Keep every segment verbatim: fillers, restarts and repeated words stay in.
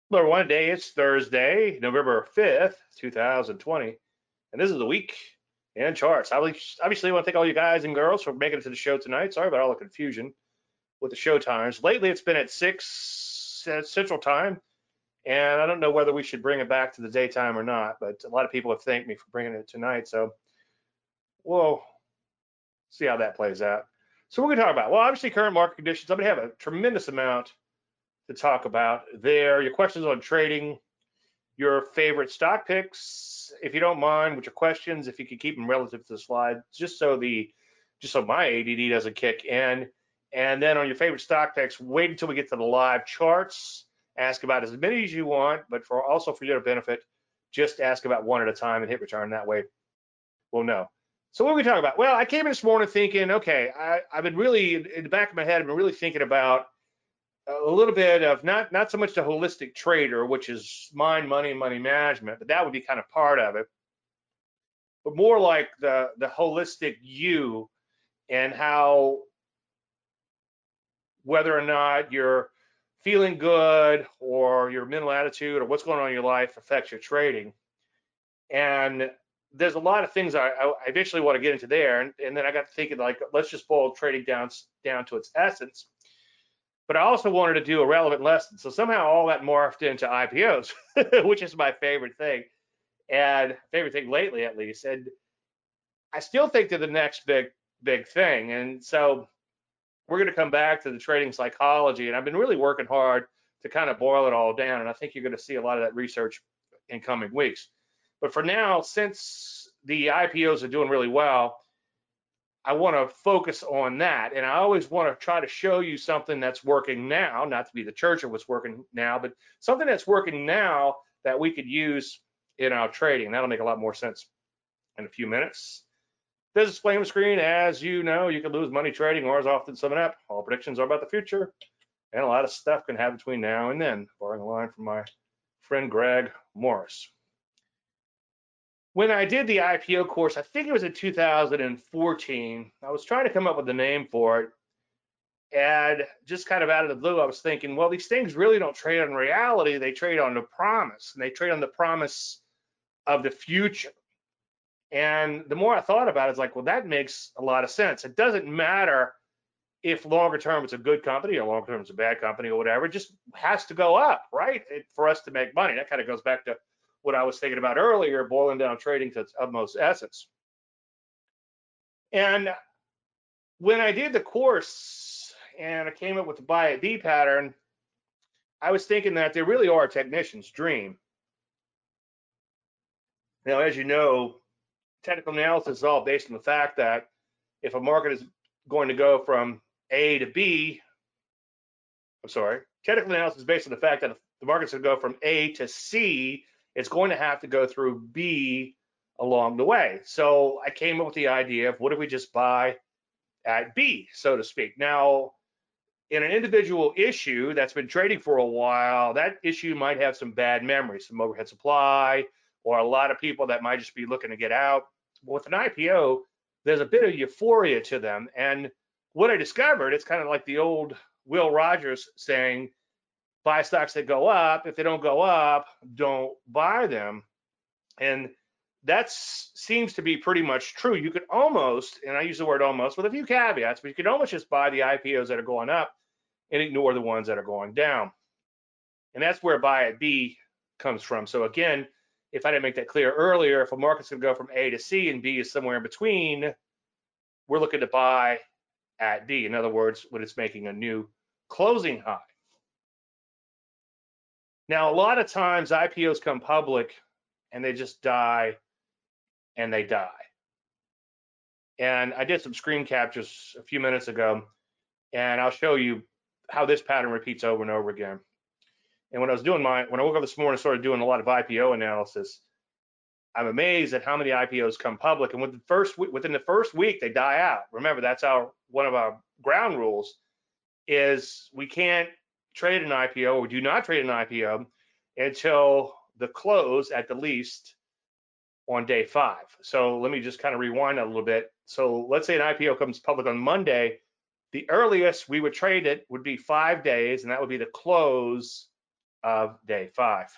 Hello, everyone. Today it's Thursday, November fifth, two thousand twenty, and this is the week in charts. Obviously, obviously, I want to thank all you guys and girls for making it to the show tonight. Sorry about all the confusion with the show times. Lately, it's been at six uh, Central Time, and I don't know whether we should bring it back to the daytime or not, but a lot of people have thanked me for bringing it tonight, so we'll see how that plays out. So, we're going to talk about, well, obviously, current market conditions. I'm going to have a tremendous amount to talk about there. Your questions on trading, your favorite stock picks, if you don't mind, with your questions, if you could keep them relative to the slide, just so the just so my A D D doesn't kick in. And then on your favorite stock picks, wait until we get to the live charts. Ask about as many as you want, but for also for your benefit, just ask about one at a time and hit return. That way, we'll know. So what are we talking about? Well, I came in this morning thinking, okay, I, I've been really in the back of my head, I've been really thinking about a little bit of not not so much the holistic trader, which is mind, money, and money management, but that would be kind of part of it, but more like the the holistic you and how whether or not you're feeling good or your mental attitude or what's going on in your life affects your trading. And there's a lot of things I, I eventually want to get into there, and, and then I got thinking like let's just boil trading down down to its essence. But I also wanted to do a relevant lesson. So somehow all that morphed into I P Os, which is my favorite thing and favorite thing lately, at least. And I still think they're the next big, big thing. And so we're going to come back to the trading psychology. And I've been really working hard to kind of boil it all down. And I think you're going to see a lot of that research in coming weeks. But for now, since the I P Os are doing really well, I want to focus on that. And I always want to try to show you something that's working now, not to be the church of what's working now, but something that's working now that we could use in our trading. That'll make a lot more sense in a few minutes. There's a disclaimer screen. As you know, you can lose money trading or as often summing up. All predictions are about the future, and a lot of stuff can happen between now and then, borrowing a line from my friend Greg Morris. When I did the I P O course, I think it was in two thousand fourteen, I was trying to come up with a name for it. And just kind of out of the blue, I was thinking, well, these things really don't trade on reality. They trade on the promise, and they trade on the promise of the future. And the more I thought about it, it's like, well, that makes a lot of sense. It doesn't matter if longer term it's a good company or longer term it's a bad company or whatever. It just has to go up, right? It, for us to make money. That kind of goes back to what I was thinking about earlier, boiling down trading to its utmost essence. And when I did the course and I came up with the buy at B pattern, I was thinking that they really are a technician's dream. Now, as you know, technical analysis is all based on the fact that if a market is going to go from A to B, I'm sorry, technical analysis is based on the fact that if the market's going to go from A to C, it's going to have to go through B along the way. So I came up with the idea of what if we just buy at B, so to speak. Now, in an individual issue that's been trading for a while, that issue might have some bad memories, some overhead supply, or a lot of people that might just be looking to get out. But with an I P O, there's a bit of euphoria to them. And what I discovered, it's kind of like the old Will Rogers saying, buy stocks that go up. If they don't go up, don't buy them. And that seems to be pretty much true. You could almost, and I use the word almost with a few caveats, but you could almost just buy the I P Os that are going up and ignore the ones that are going down. And that's where buy at B comes from. So again, if I didn't make that clear earlier, if a market's going to go from A to C and B is somewhere in between, we're looking to buy at B. In other words, when it's making a new closing high. Now, a lot of times I P Os come public and they just die and they die. And I did some screen captures a few minutes ago, and I'll show you how this pattern repeats over and over again. And when I was doing my, when I woke up this morning and started doing a lot of I P O analysis, I'm amazed at how many I P Os come public. And within the first, within the first week, they die out. Remember, that's our one of our ground rules is we can't trade an I P O or do not trade an I P O until the close at the least on day five. So let me just kind of rewind that a little bit. So let's say an I P O comes public on Monday. The earliest we would trade it would be five days, and that would be the close of day five.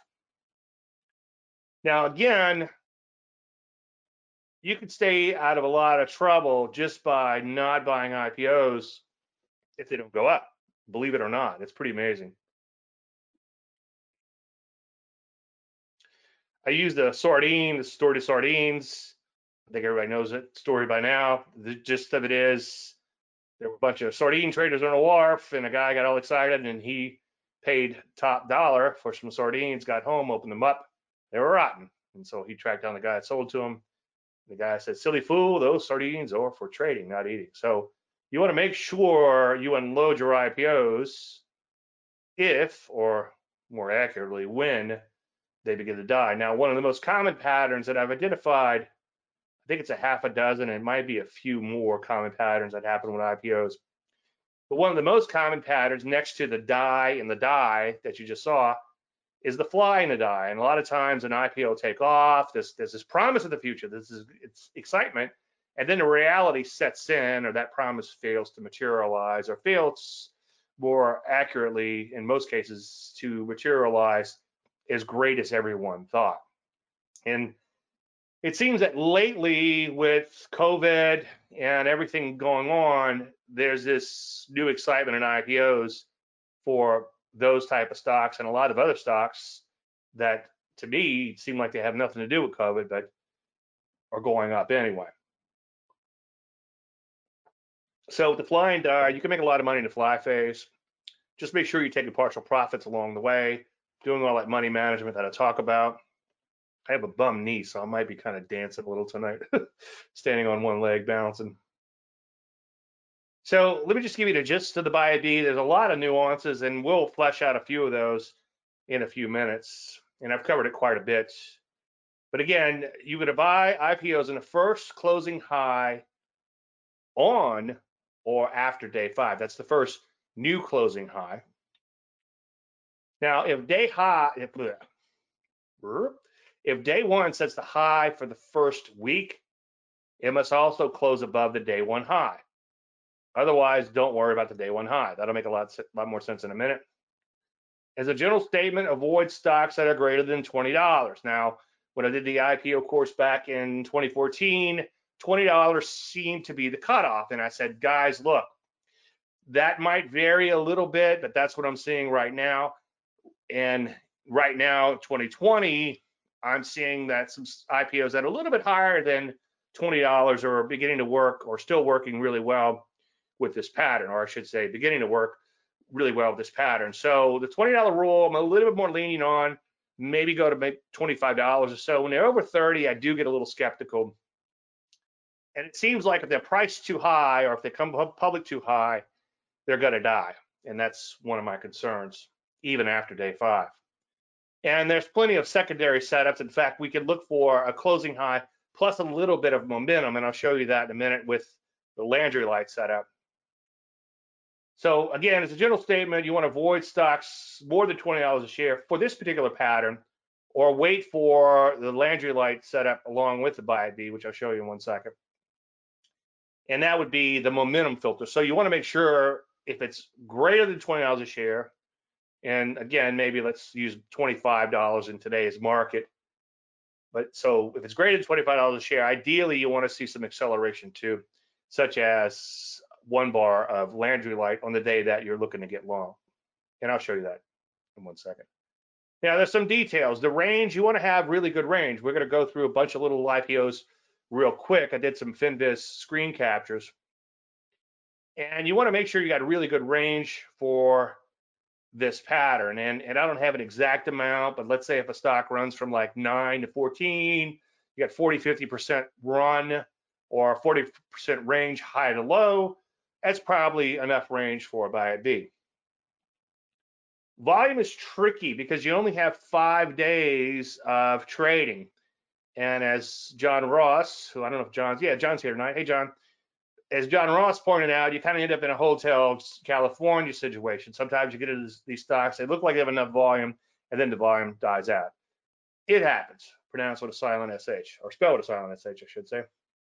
Now, again, you could stay out of a lot of trouble just by not buying I P Os if they don't go up. Believe it or not, it's pretty amazing. I use the sardine, the story of sardines. I think everybody knows that story by now. The gist of it is there were a bunch of sardine traders on a wharf, and a guy got all excited, and he paid top dollar for some sardines, got home, opened them up. They were rotten. And so he tracked down the guy that sold to him. The guy said, silly fool, those sardines are for trading, not eating. So you want to make sure you unload your I P Os if, or more accurately, when they begin to die. Now, one of the most common patterns that I've identified, I think it's a half a dozen, and it might be a few more common patterns that happen with I P Os. But one of the most common patterns next to the die and the die that you just saw is the fly in the die. And a lot of times an I P O will take off, this, there's this promise of the future, this is it's excitement, and then the reality sets in, or that promise fails to materialize, or fails more accurately, in most cases, to materialize as great as everyone thought. And it seems that lately with COVID and everything going on, there's this new excitement in I P Os for those type of stocks and a lot of other stocks that to me seem like they have nothing to do with COVID, but are going up anyway. So with the fly and die, you can make a lot of money in the fly phase. Just make sure you're taking partial profits along the way, doing all that money management that I talk about. I have a bum knee, so I might be kind of dancing a little tonight, standing on one leg, bouncing. So let me just give you the gist of the B I D. There's a lot of nuances, and we'll flesh out a few of those in a few minutes. And I've covered it quite a bit. But again, you could buy I P Os in the first closing high on or after day five. That's the first new closing high. Now, if day high, if, if day one sets the high for the first week, it must also close above the day one high. Otherwise, don't worry about the day one high. That'll make a lot, lot more sense in a minute. As a general statement, avoid stocks that are greater than twenty dollars. Now, when I did the I P O course back in twenty fourteen, twenty dollars seemed to be the cutoff. And I said, guys, look, that might vary a little bit, but that's what I'm seeing right now. And right now, twenty twenty, I'm seeing that some I P Os that are a little bit higher than twenty dollars are beginning to work or still working really well with this pattern, or I should say beginning to work really well with this pattern. So the twenty dollar rule, I'm a little bit more leaning on, maybe go to maybe twenty-five dollars or so. When they're over thirty, I do get a little skeptical. And it seems like if they're priced too high, or if they come public too high, they're gonna die. And that's one of my concerns, even after day five. And there's plenty of secondary setups. In fact, we could look for a closing high plus a little bit of momentum, and I'll show you that in a minute with the Landry Light setup. So again, as a general statement, you want to avoid stocks more than twenty dollars a share for this particular pattern, or wait for the Landry Light setup along with the B I D, which I'll show you in one second. And that would be the momentum filter. So you want to make sure if it's greater than twenty dollars a share, and again, maybe let's use twenty-five dollars in today's market. But so if it's greater than twenty-five dollars a share, ideally you want to see some acceleration too, such as one bar of Landry Light on the day that you're looking to get long. And I'll show you that in one second. Now there's some details. The range, you want to have really good range. We're going to go through a bunch of little I P Os real quick. I did some Finviz screen captures. And you want to make sure you got a really good range for this pattern. And, and I don't have an exact amount, but let's say if a stock runs from like nine to fourteen, you got forty, fifty percent run or forty percent range high to low. That's probably enough range for a B I D. Volume is tricky because you only have five days of trading. And as John Ross, who I don't know if John's, yeah, John's here tonight. Hey, John. As John Ross pointed out, you kind of end up in a Hotel California situation. Sometimes you get into these stocks, they look like they have enough volume, and then the volume dies out. It happens. Pronounced with a silent S H, or spelled with a silent S H, I should say.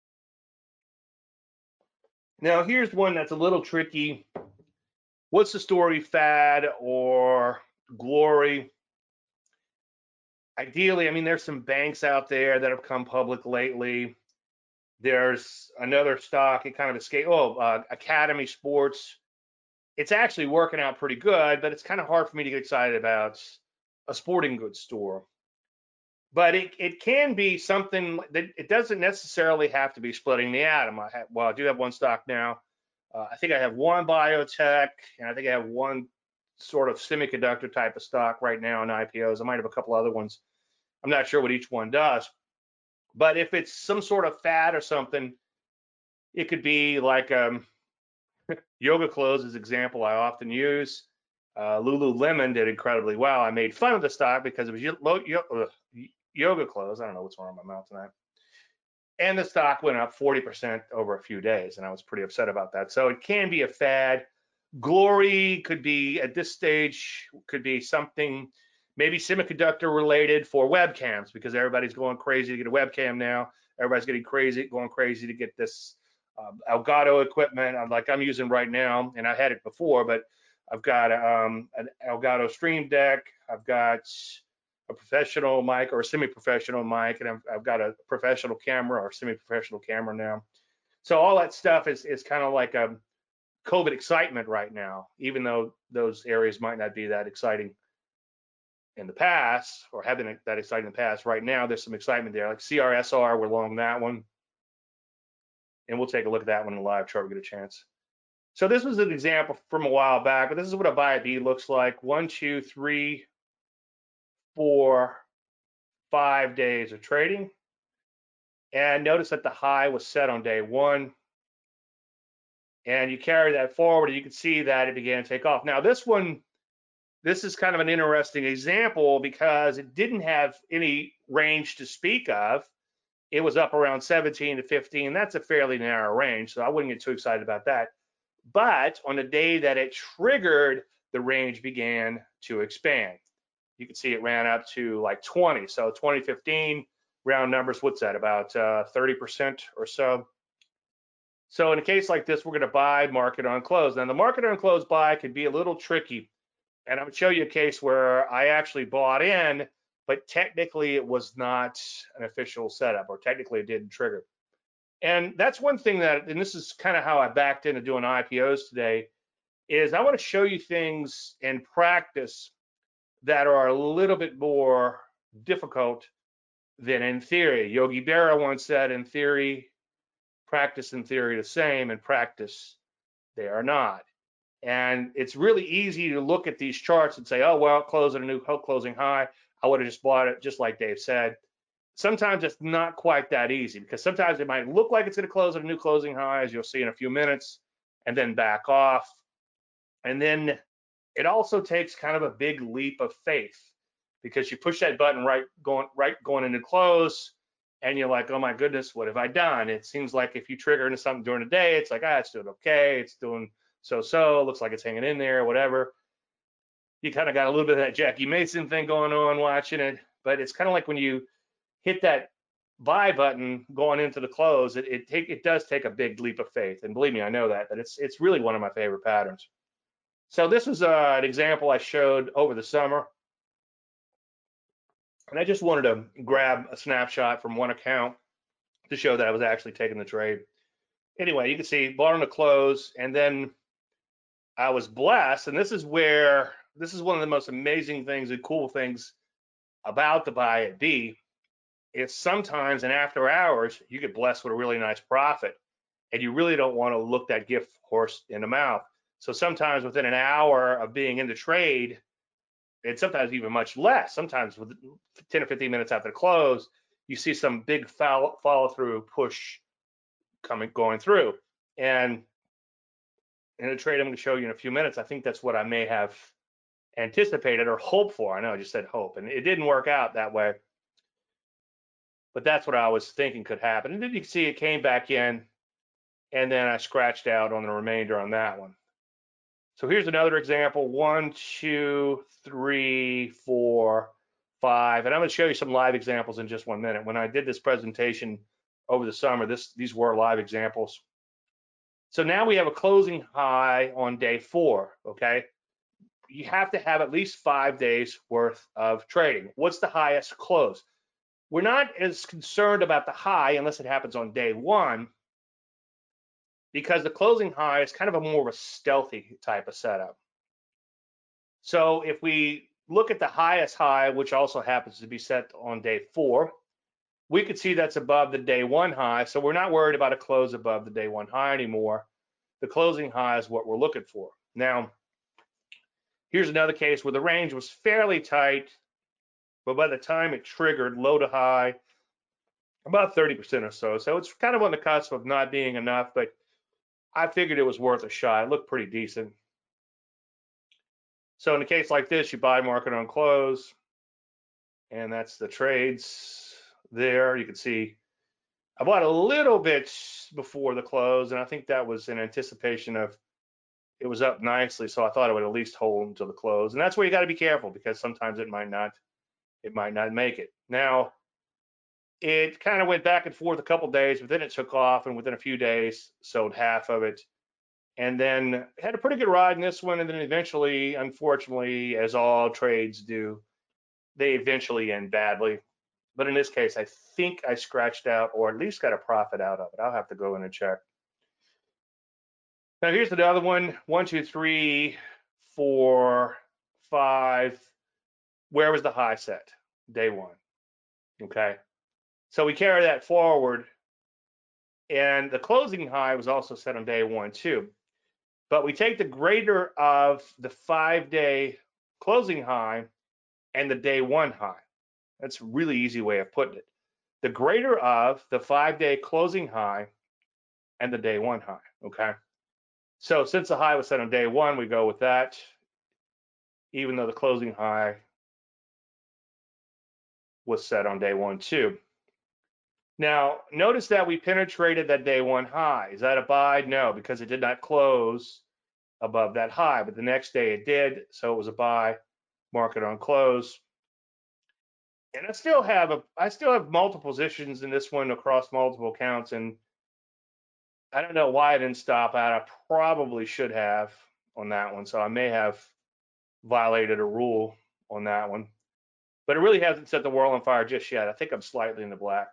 Now, here's one that's a little tricky. What's the story, fad or glory? ideally, I mean, there's some banks out there that have come public lately. There's another stock, it kind of escaped. Oh, uh, Academy Sports. It's actually working out pretty good, but it's kind of hard for me to get excited about a sporting goods store. But it, it can be something that it doesn't necessarily have to be splitting the atom. I have, well, I do have one stock now. Uh, I think I have one biotech, and I think I have one sort of semiconductor type of stock right now in I P Os. I might have a couple other ones. I'm not sure what each one does. But if it's some sort of fad or something, it could be like um, yoga clothes is an example I often use. Uh, Lululemon did incredibly well. I made fun of the stock because it was yoga clothes. I don't know what's wrong with my mouth tonight. And the stock went up forty percent over a few days, and I was pretty upset about that. So it can be a fad. Glory could be, at this stage, could be something maybe semiconductor related for webcams, because everybody's going crazy to get a webcam now. Everybody's getting crazy, going crazy to get this um, Elgato equipment like I'm using right now, and I had it before, but I've got um, an Elgato Stream Deck. I've got a professional mic or a semi-professional mic, and I've, I've got a professional camera or semi-professional camera now. So all that stuff is is kind of like a COVID excitement right now, even though those areas might not be that exciting in the past or have been that exciting in the past. Right now, there's some excitement there. Like C R S R, we're long that one, and we'll take a look at that one in the live chart. We get a chance. So this was an example from a while back, but this is what a buy at B looks like. One, two, three, four, five days of trading. And notice that the high was set on day one. And you carry that forward, and you can see that it began to take off. Now, this one, this is kind of an interesting example because it didn't have any range to speak of. It was up around seventeen to fifteen. That's a fairly narrow range, so I wouldn't get too excited about that. But on the day that it triggered, the range began to expand. You can see it ran up to like twenty. So twenty fifteen, round numbers, what's that, about uh, thirty percent or so? So in a case like this, we're going to buy market on close. Now, the market on close buy could be a little tricky. And I'm going to show you a case where I actually bought in, but technically it was not an official setup, or technically it didn't trigger. And that's one thing that, and this is kind of how I backed into doing I P Os today, is I want to show you things in practice that are a little bit more difficult than in theory. Yogi Berra once said, in theory, practice and theory the same, and practice they are not. And it's really easy to look at these charts and say, oh, well, close at a new closing high. I would have just bought it, just like Dave said. Sometimes it's not quite that easy, because sometimes it might look like it's going to close at a new closing high, as you'll see in a few minutes, and then back off. And then it also takes kind of a big leap of faith, because you push that button right going right going into close, and you're like, oh my goodness, what have I done? It seems like if you trigger into something during the day, it's like, ah, it's doing okay, it's doing so-so, looks like it's hanging in there, whatever. You kind of got a little bit of that Jackie Mason thing going on watching it, but it's kind of like when you hit that buy button going into the close, it it, take, it does take a big leap of faith, and believe me, I know that, but it's it's really one of my favorite patterns. So this was uh, an example I showed over the summer, and I just wanted to grab a snapshot from one account to show that I was actually taking the trade. Anyway, you can see bought on the close, and then I was blessed, and this is where this is one of the most amazing things and cool things about the buy at B. Is sometimes in after hours you get blessed with a really nice profit, and you really don't want to look that gift horse in the mouth. So sometimes within an hour of being in the trade, and sometimes even much less, sometimes with ten or fifteen minutes after the close, you see some big follow, follow through push coming going through. And in a trade I'm going to show you in a few minutes, I think that's what I may have anticipated or hoped for. I know I just said hope, and it didn't work out that way, but that's what I was thinking could happen. And then you can see it came back in, and then I scratched out on the remainder on that one. So here's another example: one, two, three, four, five, and I'm going to show you some live examples in just one minute. When I did this presentation over the summer, this these were live examples. So now we have a closing high on day four. Okay, you have to have at least five days worth of trading. What's the highest close? We're not as concerned about the high unless it happens on day one, because the closing high is kind of a more of a stealthy type of setup. So if we look at the highest high, which also happens to be set on day four, we could see that's above the day one high. So we're not worried about a close above the day one high anymore. The closing high is what we're looking for. Now, here's another case where the range was fairly tight, but by the time it triggered low to high, about thirty percent or so. So it's kind of on the cusp of not being enough, but I figured it was worth a shot. It looked pretty decent. So in a case like this, you buy market on close, and that's the trades there. You can see I bought a little bit before the close, and I think that was in anticipation of it was up nicely, so I thought it would at least hold until the close. And that's where you got to be careful, because sometimes it might not, it might not make it. Now, it kind of went back and forth a couple days, but then it took off, and within a few days, sold half of it, and then had a pretty good ride in this one. And then eventually, unfortunately, as all trades do, they eventually end badly. But in this case, I think I scratched out, or at least got a profit out of it. I'll have to go in and check. Now here's another one. One, two, three, four, five. Where was the high set? Day one. Okay. So we carry that forward, and the closing high was also set on day one too. But we take the greater of the five-day closing high and the day one high. That's a really easy way of putting it. The greater of the five-day closing high and the day one high. Okay. So since the high was set on day one, we go with that, even though the closing high was set on day one too. Now, notice that we penetrated that day one high. Is that a buy? No, because it did not close above that high, but the next day it did, so it was a buy, market on close. And I still have a, I still have multiple positions in this one across multiple accounts, and I don't know why I didn't stop out. I probably should have on that one, so I may have violated a rule on that one. But it really hasn't set the world on fire just yet. I think I'm slightly in the black.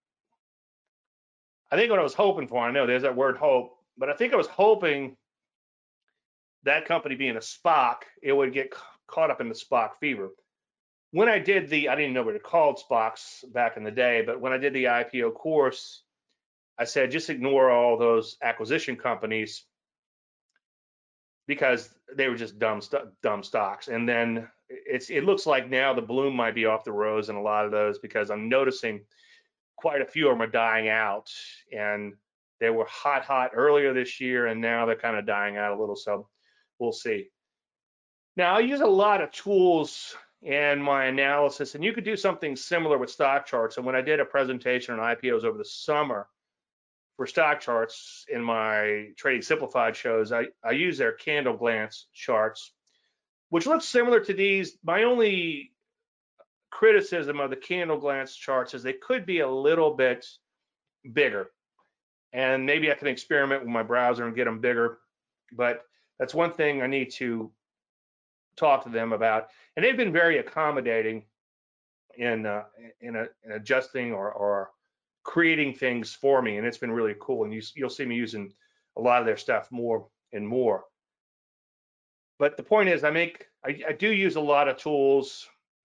I think what I was hoping for, I know there's that word hope, but I think I was hoping that company being a SPOC, it would get caught up in the SPOC fever. When I did the, I didn't know what it called SPOCs back in the day, but when I did the I P O course, I said just ignore all those acquisition companies because they were just dumb dumb stocks. And then it's it looks like now the bloom might be off the rose in a lot of those, because I'm noticing quite a few of them are dying out, and they were hot hot earlier this year, and now they're kind of dying out a little. So we'll see. Now I use a lot of tools in my analysis, and you could do something similar with stock charts. And when I did a presentation on I P Os over the summer for stock charts in my Trading Simplified shows, I, I use their candle glance charts, which look similar to these. My only criticism of the candle glance charts is they could be a little bit bigger, and maybe I can experiment with my browser and get them bigger, but that's one thing I need to talk to them about. And they've been very accommodating in uh, in, a, in adjusting or, or creating things for me, and it's been really cool. And you, you'll see me using a lot of their stuff more and more. But the point is, I make I, I do use a lot of tools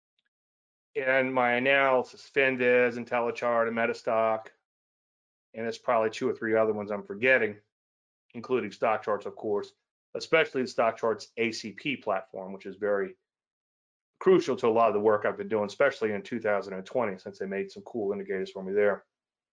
in my analysis: FinViz, IntelliChart, and Metastock, and it's probably two or three other ones I'm forgetting, including stock charts, of course, especially the stock charts A C P platform, which is very crucial to a lot of the work I've been doing, especially in two thousand twenty, since they made some cool indicators for me there.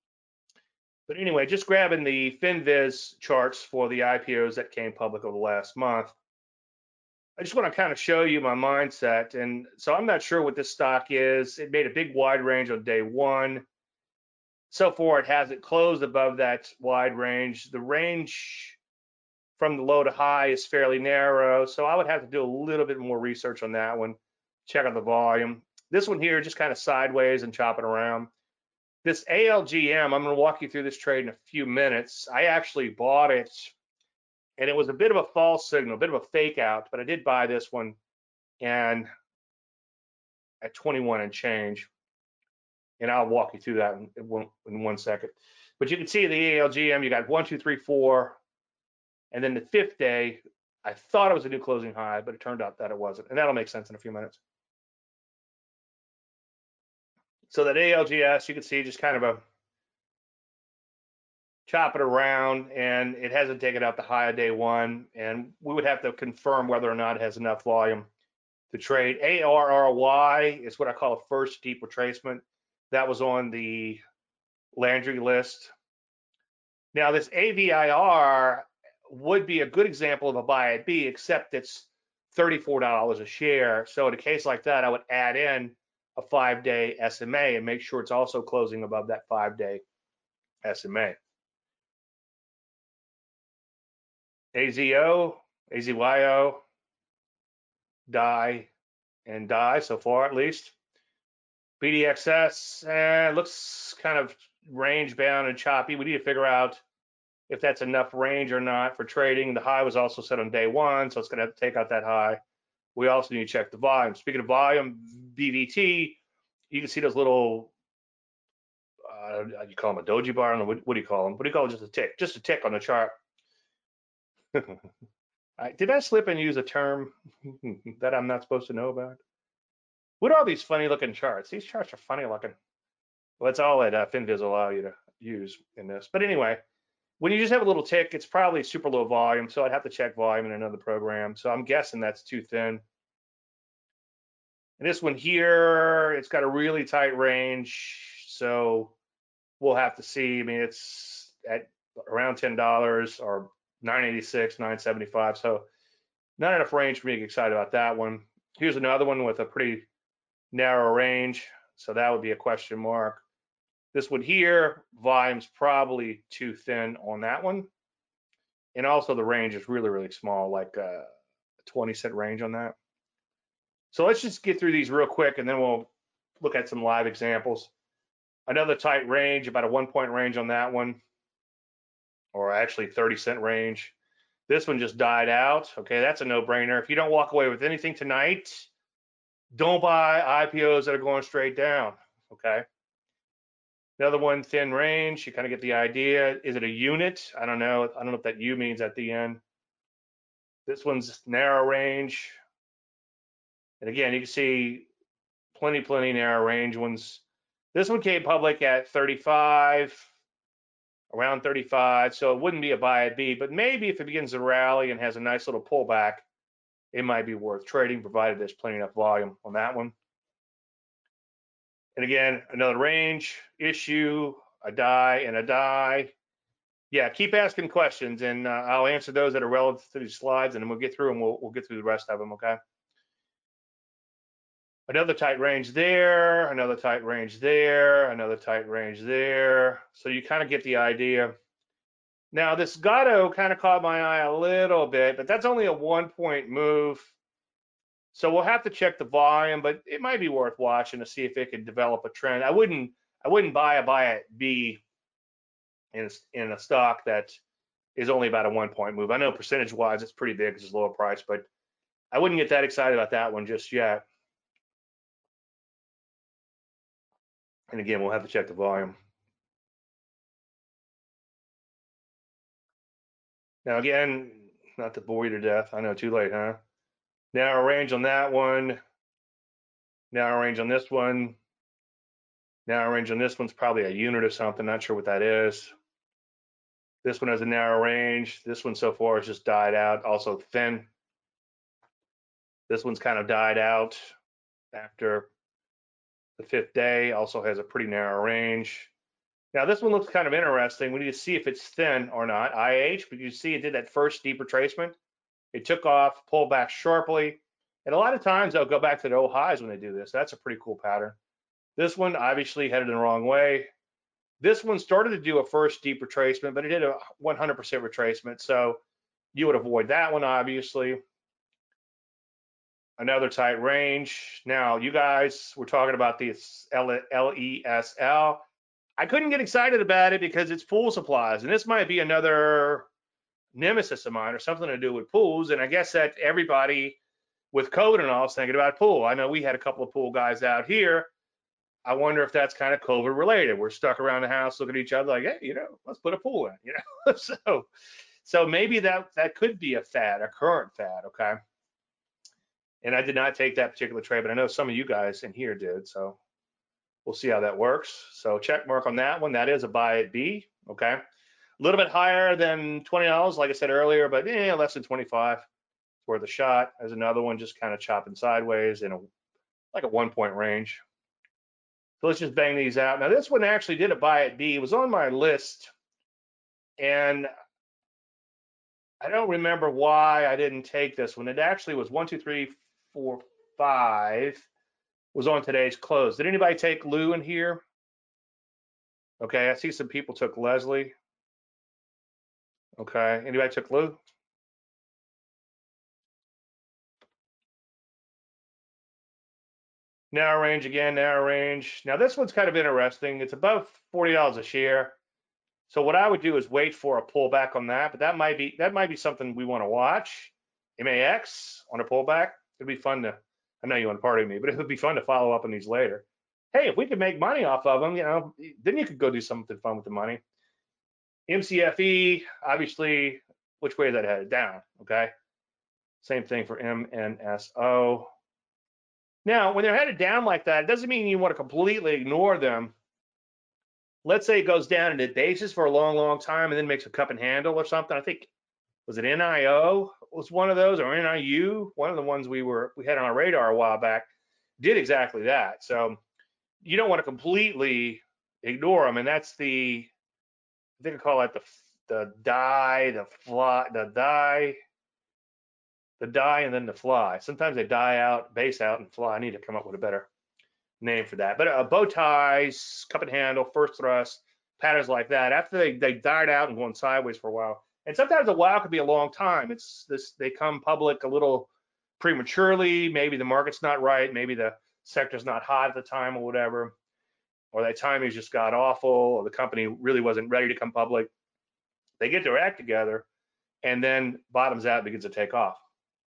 But anyway, just grabbing the FinViz charts for the I P Os that came public over the last month, I just want to kind of show you my mindset. And so I'm not sure what this stock is. It made a big wide range on day one. So far, it hasn't closed above that wide range. The range from the low to high is fairly narrow, so I would have to do a little bit more research on that one, check out the volume. This one here, just kind of sideways and chopping around. This A L G M, I'm going to walk you through this trade in a few minutes. I actually bought it, and it was a bit of a false signal, a bit of a fake out, but I did buy this one and at twenty-one and change. And I'll walk you through that in, in, one, in one second. But you can see the A L G M, you got one, two, three, four, and then the fifth day, I thought it was a new closing high, but it turned out that it wasn't. And that'll make sense in a few minutes. So that A L G S, you can see just kind of a chop it around, and it hasn't taken out the high of day one. And we would have to confirm whether or not it has enough volume to trade. A R R Y is what I call a first deep retracement. That was on the Landry list. Now this A V I R would be a good example of a buy at B, except it's thirty-four dollars a share. So in a case like that, I would add in a five-day S M A and make sure it's also closing above that five-day S M A. A Z O, A Z Y O, D I, and D I so far at least. B D X S eh, looks kind of range bound and choppy. We need to figure out if that's enough range or not for trading. The high was also set on day one, so it's going to have to take out that high. We also need to check the volume. Speaking of volume, B V T, you can see those little, uh, you call them a doji bar? I don't know, what, what do you call them? What do you call it? Just a tick, just a tick on the chart. I, did I slip and use a term that I'm not supposed to know about? What are all these funny looking charts? These charts are funny looking. Well, that's all that uh, FinViz will allow you to use in this. But anyway, when you just have a little tick, it's probably super low volume, so I'd have to check volume in another program. So I'm guessing that's too thin. And this one here, it's got a really tight range, so we'll have to see. I mean, it's at around ten dollars or nine eighty-six, nine seventy-five, so not enough range for me to get excited about that one. Here's another one with a pretty narrow range, so that would be a question mark. This one here, volume's probably too thin on that one. And also the range is really, really small, like a twenty cent range on that. So let's just get through these real quick, and then we'll look at some live examples. Another tight range, about a one point range on that one, or actually thirty cent range. This one just died out. Okay, that's a no-brainer. If you don't walk away with anything tonight, don't buy I P Os that are going straight down. Okay. Another one, thin range. You kind of get the idea. Is it a unit? I don't know. I don't know if that U means at the end. This one's narrow range. And again, you can see plenty, plenty narrow range ones. This one came public at thirty-five, around thirty-five. So it wouldn't be a buy at B, but maybe if it begins to rally and has a nice little pullback, it might be worth trading, provided there's plenty enough volume on that one. And again, another range issue, a die and a die. Yeah, keep asking questions, and uh, I'll answer those that are relevant to these slides, and then we'll get through them. We'll, we'll get through the rest of them, okay? Another tight range there, another tight range there, another tight range there. So you kind of get the idea. Now, this Gatto kind of caught my eye a little bit, but that's only a one-point move. So we'll have to check the volume, but it might be worth watching to see if it could develop a trend. I wouldn't, I wouldn't buy a buy at B in in a stock that is only about a one-point move. I know percentage-wise it's pretty big because it's lower price, but I wouldn't get that excited about that one just yet. And again, we'll have to check the volume. Now again, not to bore you to death. I know, too late, huh? Narrow range on that one. Narrow range on this one. Narrow range on this one's probably a unit or something. Not sure what that is. This one has a narrow range. This one so far has just died out. Also thin. This one's kind of died out after the fifth day. Also has a pretty narrow range. Now this one looks kind of interesting. We need to see if it's thin or not. I H, but you see it did that first deep retracement. It took off, pulled back sharply. And a lot of times they'll go back to the old highs when they do this. That's a pretty cool pattern. This one obviously headed in the wrong way. This one started to do a first deep retracement, but it did a one hundred percent retracement. So you would avoid that one, obviously. Another tight range. Now, you guys were talking about this L E S L. I couldn't get excited about it because it's pool supplies. And this might be another nemesis of mine or something to do with pools. And I guess that everybody with COVID and all, I was thinking about pool. I know we had a couple of pool guys out here. I wonder if that's kind of COVID related. We're stuck around the house looking at each other like, hey, you know, let's put a pool in, you know. so, so maybe that that could be a fad, a current fad, okay. And I did not take that particular trade, but I know some of you guys in here did. So we'll see how that works. So check mark on that one. That is a buy at B, okay. A little bit higher than twenty dollars, like I said earlier, but yeah, less than twenty-five. It's worth a shot. There's another one just kind of chopping sideways in a like a one point range. So let's just bang these out. Now this one actually did a buy at B. It was on my list, and I don't remember why I didn't take this one. It actually was one, two, three, four, five. Was on today's close. Did anybody take Lou in here? Okay, I see some people took Leslie. Okay, anybody took Lou? Narrow range again, narrow range. Now this one's kind of interesting. It's above forty dollars a share. So what I would do is wait for a pullback on that, but that might be that might be something we want to watch. M A X on a pullback. It'd be fun to, I know you want to party with me, but it would be fun to follow up on these later. Hey, if we could make money off of them, you know, then you could go do something fun with the money. M C F E, obviously, which way is that headed? Down, okay? Same thing for M N S O. Now, when they're headed down like that, it doesn't mean you want to completely ignore them. Let's say it goes down into basis for a long, long time and then makes a cup and handle or something. I think, was it N I O was one of those, or N I U, one of the ones we were we had on our radar a while back, did exactly that. So you don't want to completely ignore them, and that's the, I think I call it the the die, the fly, the die, the die, and then the fly. Sometimes they die out, base out, and fly. I need to come up with a better name for that. But uh, bow ties, cup and handle, first thrust, patterns like that. After they they died out and going sideways for a while, and sometimes a while could be a long time. It's this they come public a little prematurely. Maybe the market's not right. Maybe the sector's not hot at the time or whatever, or that timing just got awful, or the company really wasn't ready to come public. They get their act together, and then bottoms out and begins to take off.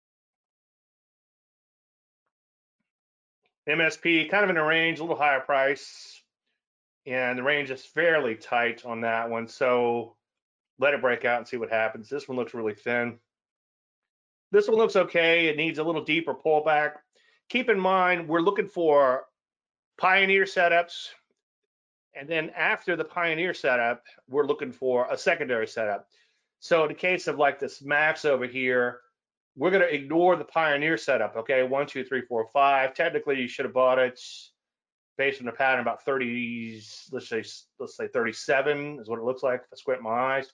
M S P kind of in a range, a little higher price, and the range is fairly tight on that one. So let it break out and see what happens. This one looks really thin. This one looks okay. It needs a little deeper pullback. Keep in mind, we're looking for pioneer setups. And then after the pioneer setup, we're looking for a secondary setup. So in the case of like this max over here, we're going to ignore the pioneer setup. Okay, one, two, three, four, five. Technically, you should have bought it based on the pattern about thirty. Let's say let's say thirty-seven is what it looks like if I squint my eyes.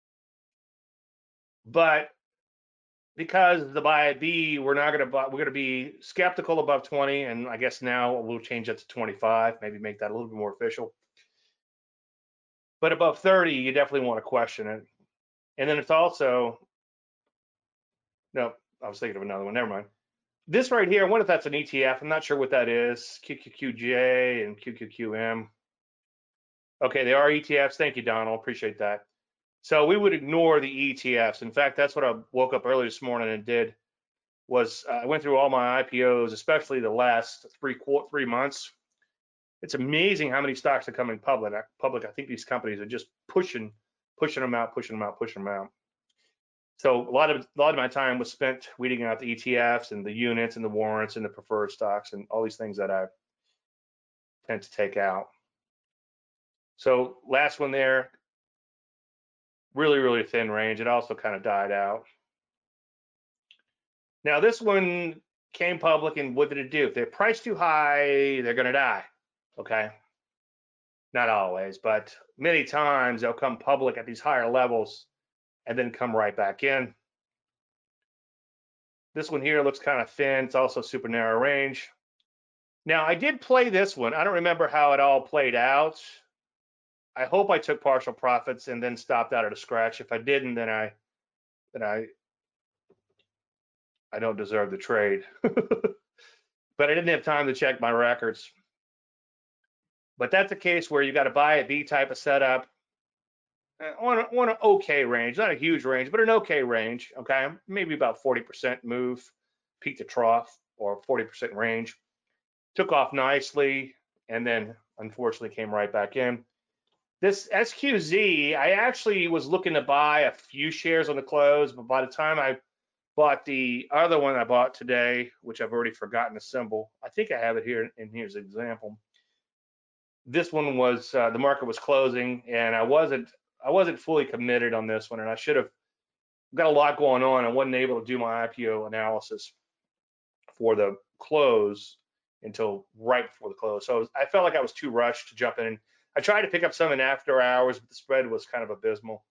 But because the buy at B, we're not going to buy. We're going to be skeptical above twenty, and I guess now we'll change that to twenty-five. Maybe make that a little bit more official. But above thirty, you definitely want to question it. And then it's also, no, I was thinking of another one. Never mind. This right here, I wonder if that's an E T F. I'm not sure what that is. Q Q Q J and Q Q Q M. Okay, they are E T Fs. Thank you, Donald. Appreciate that. So we would ignore the E T Fs. In fact, that's what I woke up early this morning and did. Was uh, I went through all my I P Os, especially the last three three months. It's amazing how many stocks are coming public. Public. I think these companies are just pushing, pushing them out, pushing them out, pushing them out. So a lot of a lot of my time was spent weeding out the E T Fs and the units and the warrants and the preferred stocks and all these things that I tend to take out. So last one there, really, really thin range. It also kind of died out. Now this one came public, and what did it do? If they're priced too high, they're gonna die, okay? Not always, but many times they'll come public at these higher levels and then come right back in. This one here looks kind of thin. It's also super narrow range. Now I did play this one. I don't remember how it all played out. I hope I took partial profits and then stopped out at a scratch. If I didn't, then I then I I don't deserve the trade. But I didn't have time to check my records. But that's a case where you got to buy a B type of setup on, a, on an okay range, not a huge range, but an okay range, okay? Maybe about forty percent move, peak to trough or forty percent range. Took off nicely and then unfortunately came right back in. This S Q Z, I actually was looking to buy a few shares on the close, but by the time I bought the other one I bought today, which I've already forgotten the symbol, I think I have it here, and here's an example. This one was, uh, the market was closing, and I wasn't, I wasn't fully committed on this one, and I should have got a lot going on. I wasn't able to do my I P O analysis for the close until right before the close. So I, was, I felt like I was too rushed to jump in. I tried to pick up some in after hours, but the spread was kind of abysmal.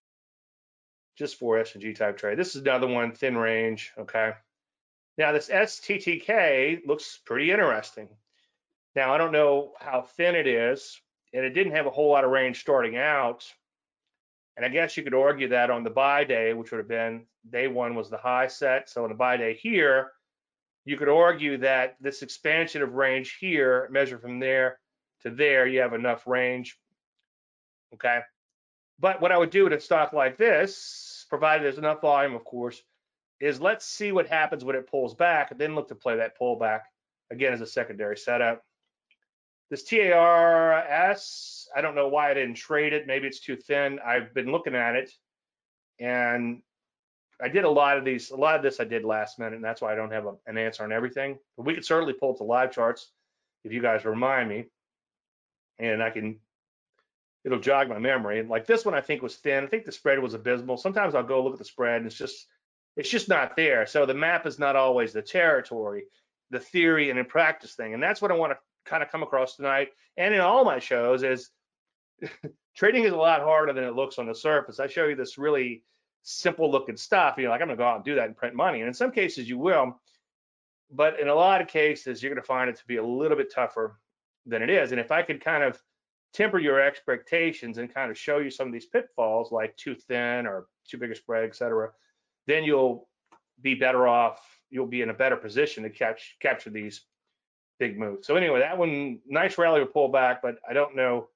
Just for S and G type trade. This is another one, thin range, okay? Now this S T T K looks pretty interesting. Now I don't know how thin it is, and it didn't have a whole lot of range starting out. And I guess you could argue that on the buy day, which would have been day one was the high set. So on the buy day here, you could argue that this expansion of range here, measured from there to there, you have enough range, okay? But what I would do with a stock like this, provided there's enough volume, of course, is let's see what happens when it pulls back, and then look to play that pullback again as a secondary setup. This T A R S, I don't know why I didn't trade it. Maybe it's too thin. I've been looking at it, and I did a lot of these. A lot of this I did last minute, and that's why I don't have a, an answer on everything. But we could certainly pull it to live charts if you guys remind me, and I can. It'll jog my memory. And like this one, I think was thin. I think the spread was abysmal. Sometimes I'll go look at the spread, and it's just, it's just not there. So the map is not always the territory, the theory and in practice thing. And that's what I want to kind of come across tonight, and in all my shows, is trading is a lot harder than it looks on the surface. I show you this really simple looking stuff. You're like, I'm gonna go out and do that and print money. And in some cases you will, but in a lot of cases, you're gonna find it to be a little bit tougher than it is. And if I could kind of temper your expectations and kind of show you some of these pitfalls, like too thin or too big a spread, et cetera, then you'll be better off. You'll be in a better position to catch capture these big moves. So anyway, that one, nice rally with pullback, but I don't know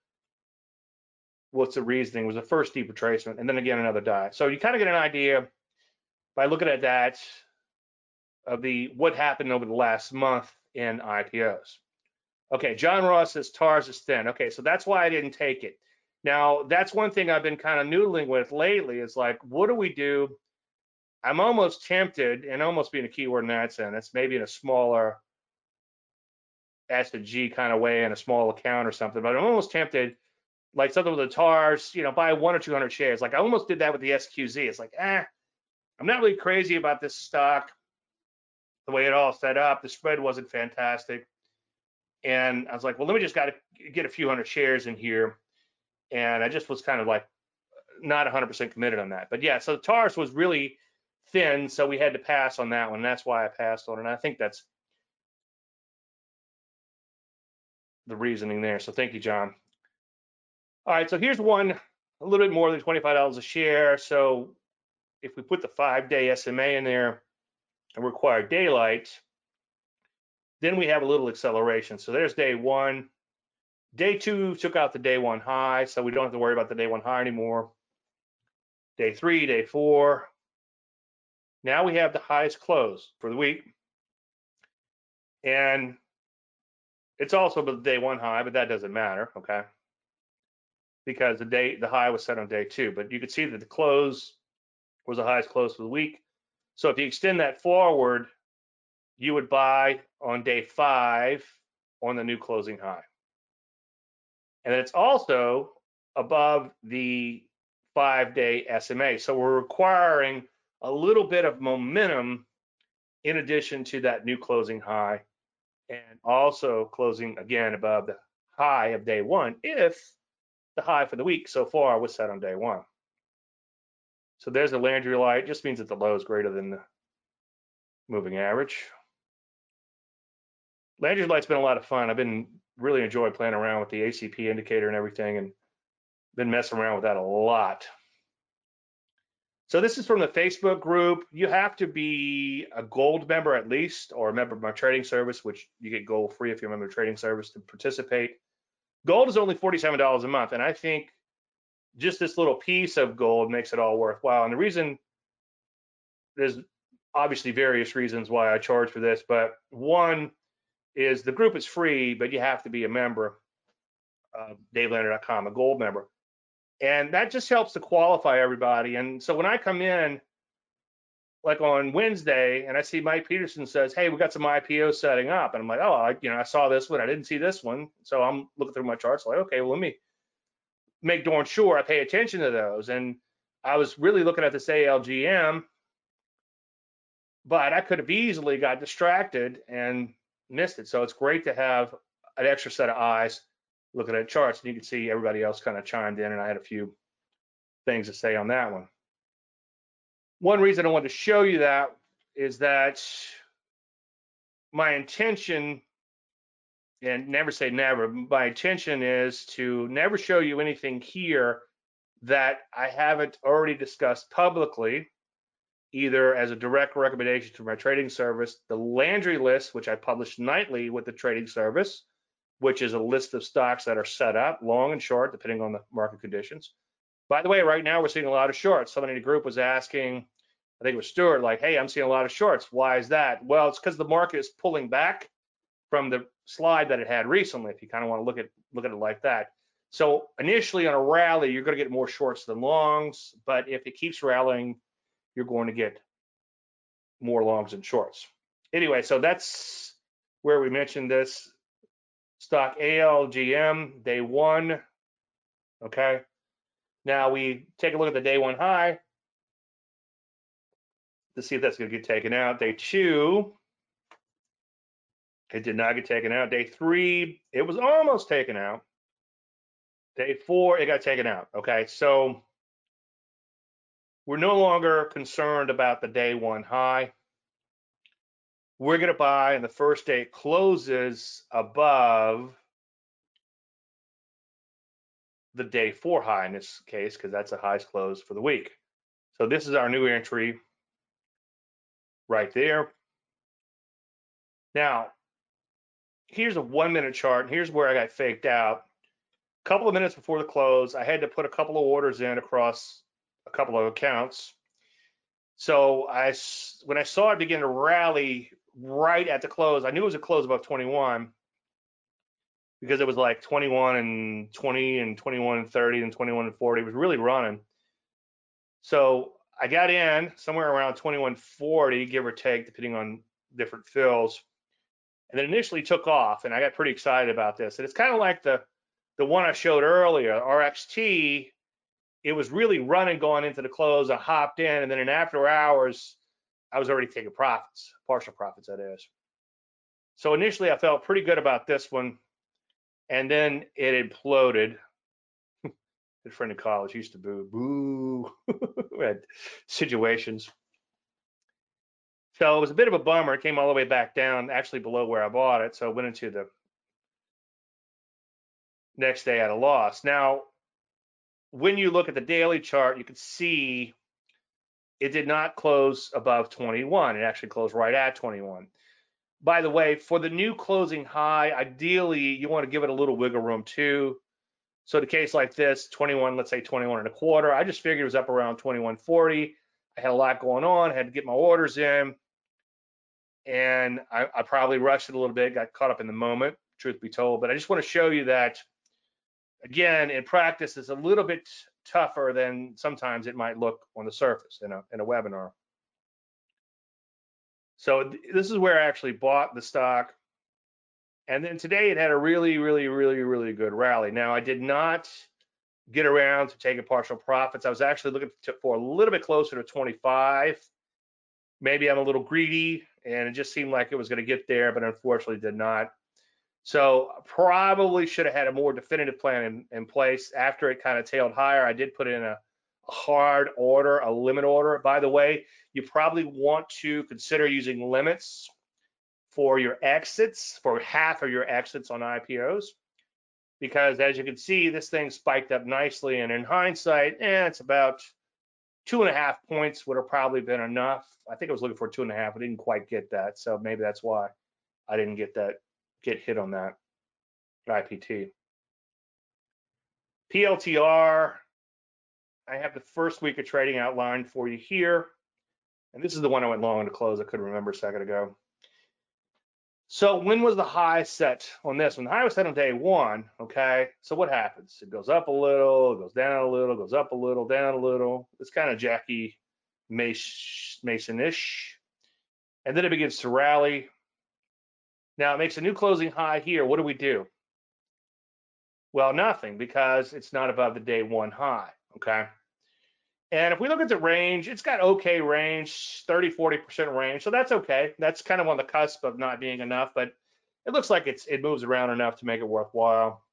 what's the reasoning. It was the first deep retracement, and then again another dive. So you kind of get an idea by looking at that of the what happened over the last month in I P Os. Okay, John Ross says T A R S is thin. Okay, so that's why I didn't take it. Now, that's one thing I've been kind of noodling with lately is like, what do we do? I'm almost tempted, and almost being a keyword in that sense, maybe in a smaller S and G kind of way in a small account or something, but I'm almost tempted, like something with the T A R S, you know, buy one or two hundred shares. Like I almost did that with the S Q Z. It's like, eh, I'm not really crazy about this stock, the way it all set up. The spread wasn't fantastic. And I was like, well, let me just got to get a few hundred shares in here. And I just was kind of like not one hundred percent committed on that. But yeah, so T A R S was really thin, so we had to pass on that one. And that's why I passed on it. And I think that's the reasoning there. So thank you, John. All right, so here's one a little bit more than twenty-five dollars a share. So if we put the five-day S M A in there and require daylight, then we have a little acceleration. So there's day one. Day two took out the day one high, so we don't have to worry about the day one high anymore. Day three, day four. Now we have the highest close for the week. And it's also the day one high, but that doesn't matter, okay? Because the day the high was set on day two. But you could see that the close was the highest close for the week. So if you extend that forward, you would buy on day five on the new closing high. And it's also above the five-day S M A. So we're requiring a little bit of momentum in addition to that new closing high, and also closing again above the high of day one if the high for the week so far was set on day one. So there's a Landry light, just means that the low is greater than the moving average. Landry light's been a lot of fun. I've been really enjoyed playing around with the A C P indicator and everything, and been messing around with that a lot. So this is from the Facebook group. You have to be a gold member at least, or a member of my trading service, which you get gold free if you're a member of the trading service to participate. Gold is only forty-seven dollars a month, and I think just this little piece of gold makes it all worthwhile. And the reason there's obviously various reasons why I charge for this, but one is the group is free, but you have to be a member of Dave Lander dot com, a gold member. And that just helps to qualify everybody. And so when I come in, like on Wednesday, and I see Mike Peterson says, "Hey, we got some I P Os setting up," and I'm like, "Oh, I, you know, I saw this one, I didn't see this one," so I'm looking through my charts, like, okay, well, let me make darn sure I pay attention to those. And I was really looking at this A L G M, but I could have easily got distracted and missed it. So it's great to have an extra set of eyes looking at charts, and you can see everybody else kind of chimed in, and I had a few things to say on that one. One reason I wanted to show you that is that my intention, and never say never, my intention is to never show you anything here that I haven't already discussed publicly, either as a direct recommendation to my trading service, the Landry list, which I publish nightly with the trading service, which is a list of stocks that are set up, long and short, depending on the market conditions. By the way, right now we're seeing a lot of shorts. Somebody in the group was asking, I think it was Stuart, like, hey, I'm seeing a lot of shorts. Why is that? Well, it's because the market is pulling back from the slide that it had recently, if you kind of want to look at look at it like that. So initially on a rally, you're going to get more shorts than longs, but if it keeps rallying, you're going to get more longs and shorts. Anyway, so that's where we mentioned this stock A L G M, day one. Okay. Now we take a look at the day one high to see if that's going to get taken out. Day two, it did not get taken out. Day three, it was almost taken out. Day four, it got taken out. Okay, so we're no longer concerned about the day one high. We're going to buy, and the first day it closes above the day four high in this case, because that's the highest close for the week. So this is our new entry right there. Now, here's a one minute chart, and here's where I got faked out. A couple of minutes before the close, I had to put a couple of orders in across a couple of accounts. So I, when I saw it begin to rally right at the close, I knew it was a close above twenty-one because it was like twenty-one and twenty and twenty-one and thirty and twenty-one and forty. It was really running. So I got in somewhere around twenty-one forty, give or take, depending on different fills, and then initially took off, and I got pretty excited about this. And it's kind of like the the one I showed earlier, R X T. It was really running going into the close. I hopped in, and then in after hours, I was already taking profits, partial profits, that is. So initially, I felt pretty good about this one, and then it imploded. A friend in college used to boo, boo, we had situations. So it was a bit of a bummer. It came all the way back down, actually below where I bought it. So I went into the next day at a loss. Now, when you look at the daily chart, you can see it did not close above twenty-one. It actually closed right at twenty-one. By the way, for the new closing high, ideally, you want to give it a little wiggle room too. So in a case like this, twenty-one, let's say twenty-one and a quarter, I just figured it was up around twenty-one forty. I had a lot going on, had to get my orders in, and I, I probably rushed it a little bit, got caught up in the moment, truth be told. But I just want to show you that, again, in practice, it's a little bit tougher than sometimes it might look on the surface in a, in a webinar. So th this is where I actually bought the stock. And then today it had a really, really, really, really good rally. Now, I did not get around to taking partial profits. I was actually looking to, for a little bit closer to twenty-five. Maybe I'm a little greedy, and it just seemed like it was going to get there, but unfortunately did not. So probably should have had a more definitive plan in, in place. After it kind of tailed higher, I did put in a, a hard order, a limit order. By the way, you probably want to consider using limits for your exits, for half of your exits on I P Os, because as you can see, this thing spiked up nicely, and in hindsight, eh, it's about two and a half points would have probably been enough. I think I was looking for two and a half. I didn't quite get that, so maybe that's why I didn't get that, get hit on that I P T. P L T R, I have the first week of trading outlined for you here. And this is the one I went long to close. I couldn't remember a second ago. So when was the high set on this? When the high was set on day one, okay, so what happens? It goes up a little, it goes down a little, goes up a little, down a little. It's kind of Jackie Mason-ish. And then it begins to rally. Now it makes a new closing high here. What do we do? Well, nothing, because it's not above the day one high, okay? And if we look at the range, it's got okay range, thirty, forty percent range. So that's okay. That's kind of on the cusp of not being enough, but it looks like it's it moves around enough to make it worthwhile.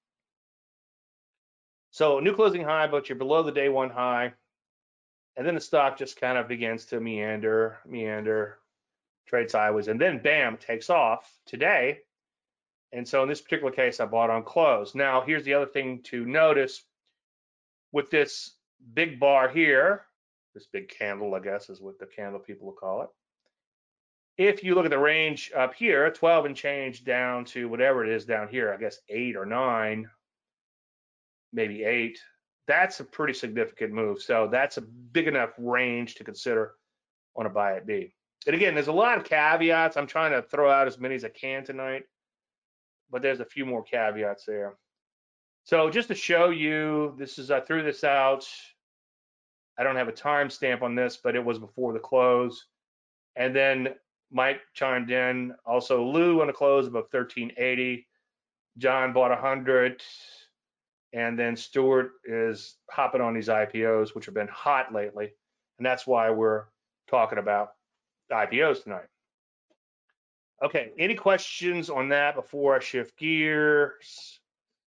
So new closing high, but you're below the day one high. And then the stock just kind of begins to meander, meander, trade sideways, and then bam, takes off today. And so in this particular case, I bought on close. Now, here's the other thing to notice with this big bar here, this big candle, I guess is what the candle people will call it. If you look at the range up here, twelve and change down to whatever it is down here, I guess eight or nine, maybe eight, that's a pretty significant move. So that's a big enough range to consider on a buy at B. And again, there's a lot of caveats. I'm trying to throw out as many as I can tonight, but there's a few more caveats there. So just to show you, this is, I threw this out. I don't have a timestamp on this, but it was before the close. And then Mike chimed in. Also, Lou on the close above thirteen eighty. John bought one hundred. And then Stuart is hopping on these I P Os, which have been hot lately. And that's why we're talking about I P Os tonight. Okay, any questions on that before I shift gears?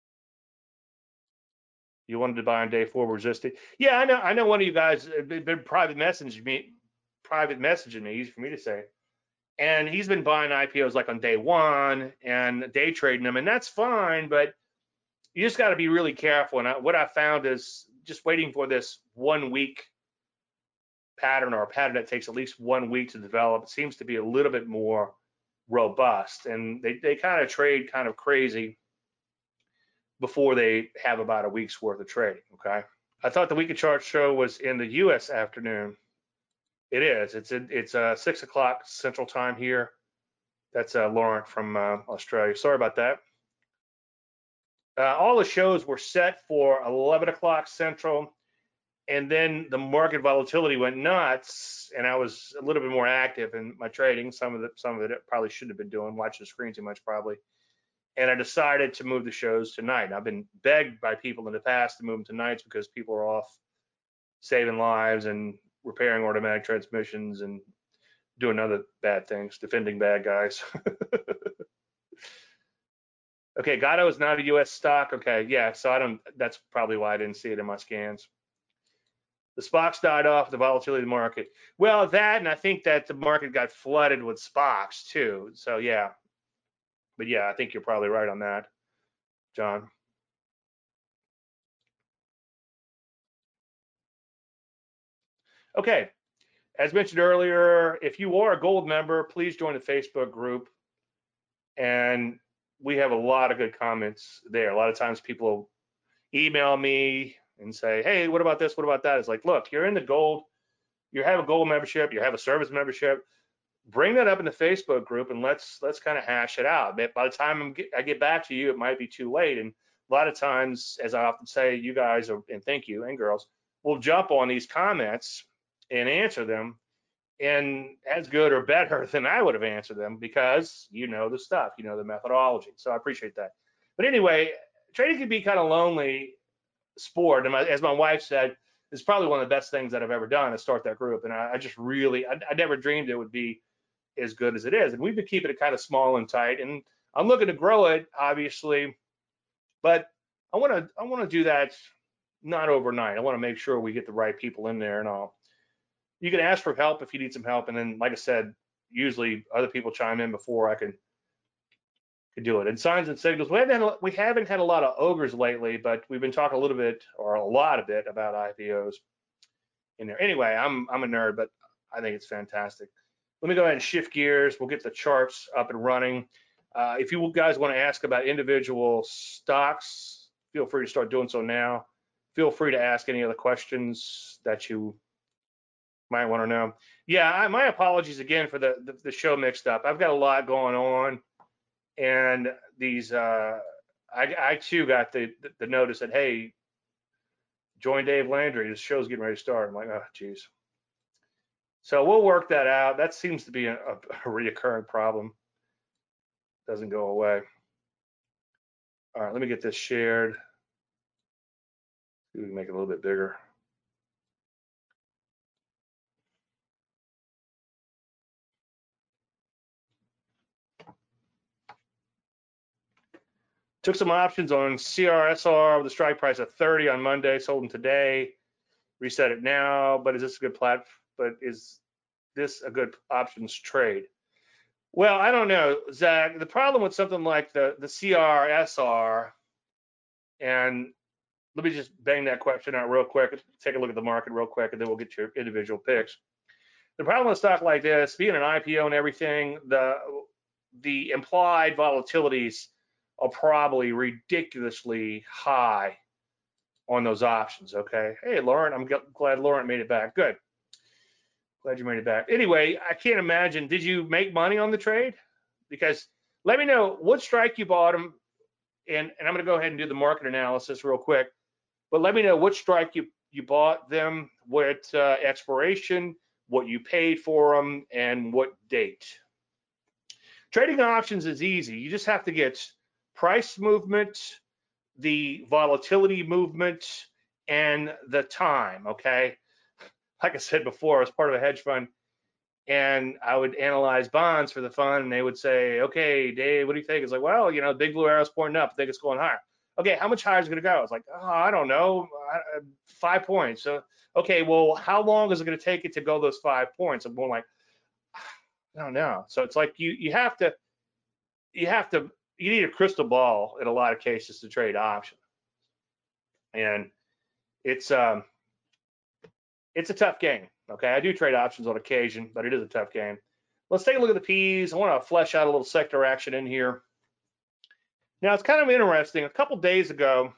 You wanted to buy on day four, resisted. Yeah, I know. I know one of you guys been, been private messaging me, private messaging me. Easy for me to say. And he's been buying I P Os like on day one and day trading them, and that's fine. But you just got to be really careful. And I, what I found is just waiting for this one week pattern, or a pattern that takes at least one week to develop. It seems to be a little bit more robust, and they they kind of trade kind of crazy before they have about a week's worth of trading, okay? I thought the weekly chart show was in the U S afternoon. It is. It's a, it's uh, six o'clock Central Time here. That's uh, Laurent from uh, Australia. Sorry about that. Uh, all the shows were set for eleven o'clock Central, and then the market volatility went nuts, and I was a little bit more active in my trading. Some of it, some of it probably shouldn't have been doing, watching the screen too much probably. And I decided to move the shows tonight. I've been begged by people in the past to move them to nights because people are off saving lives and repairing automatic transmissions and doing other bad things, defending bad guys. Okay, Gatto is not a U S stock. Okay, yeah, so I don't, that's probably why I didn't see it in my scans. The SPOCs died off, the volatility of the market. Well, that, and I think that the market got flooded with SPOCs too. So yeah, but yeah, I think you're probably right on that, John. Okay, as mentioned earlier, if you are a gold member, please join the Facebook group. And we have a lot of good comments there. A lot of times people email me and say, hey, what about this? What about that? It's like, look, you're in the gold, you have a gold membership, you have a service membership. Bring that up in the Facebook group and let's let's kind of hash it out. But by the time I'm get, I get back to you, it might be too late. And a lot of times, as I often say, you guys are, and thank you, and girls, will jump on these comments and answer them, and as good or better than I would have answered them, because you know the stuff, you know the methodology. So I appreciate that. But anyway, trading can be kind of lonely sport, and my, as my wife said, it's probably one of the best things that I've ever done to start that group. And I, I just really, I, I never dreamed it would be as good as it is. And we've been keeping it kind of small and tight, and I'm looking to grow it, obviously, but I want to, I want to do that not overnight. I want to make sure we get the right people in there and all. You can ask for help if you need some help, and then, like I said, usually other people chime in before I can, can do it. And signs and signals, we haven't had, we haven't had a lot of ogres lately, but we've been talking a little bit, or a lot of it, about I P Os in there. Anyway, I'm I'm a nerd, but I think it's fantastic. Let me go ahead and shift gears. We'll get the charts up and running. Uh, if you guys want to ask about individual stocks, feel free to start doing so now. Feel free to ask any other questions that you Might want to know. Yeah, I, my apologies again for the, the the show mixed up. I've got a lot going on, and these uh, I I too got the the notice that, hey, join Dave Landry. This show's getting ready to start. I'm like, oh, geez. So we'll work that out. That seems to be a, a, a reoccurring problem. Doesn't go away. All right, let me get this shared. See if we can make it a little bit bigger. Took some options on C R S R with a strike price of thirty on Monday, sold them today. Reset it now, but is this a good plat? But is this a good options trade? Well, I don't know, Zach. The problem with something like the the C R S R, and let me just bang that question out real quick. Take a look at the market real quick, and then we'll get your individual picks. The problem with a stock like this, being an I P O and everything, the the implied volatilities are probably ridiculously high on those options. Okay. Hey, Lauren, I'm glad Lauren made it back. Good. Glad you made it back. Anyway, I can't imagine. Did you make money on the trade? Because let me know what strike you bought them, and, and I'm going to go ahead and do the market analysis real quick. But let me know what strike you you bought them, what uh, expiration, what you paid for them, and what date. Trading options is easy. You just have to get price movement, the volatility movement, and the time. Okay. Like I said before, I was part of a hedge fund, and I would analyze bonds for the fund, and they would say, okay, Dave, what do you think? It's like, well, you know, big blue arrow's pointing up. I think it's going higher. Okay, how much higher is it going to go? It's like, oh, I don't know, five points. So, okay, well, how long is it going to take it to go those five points? I'm going like, I don't know. So it's like you you have to you have to you need a crystal ball in a lot of cases to trade options, and it's um it's a tough game. Okay, I do trade options on occasion, but it is a tough game. Let's take a look at the P's. I want to flesh out a little sector action in here. Now, it's kind of interesting. A couple days ago,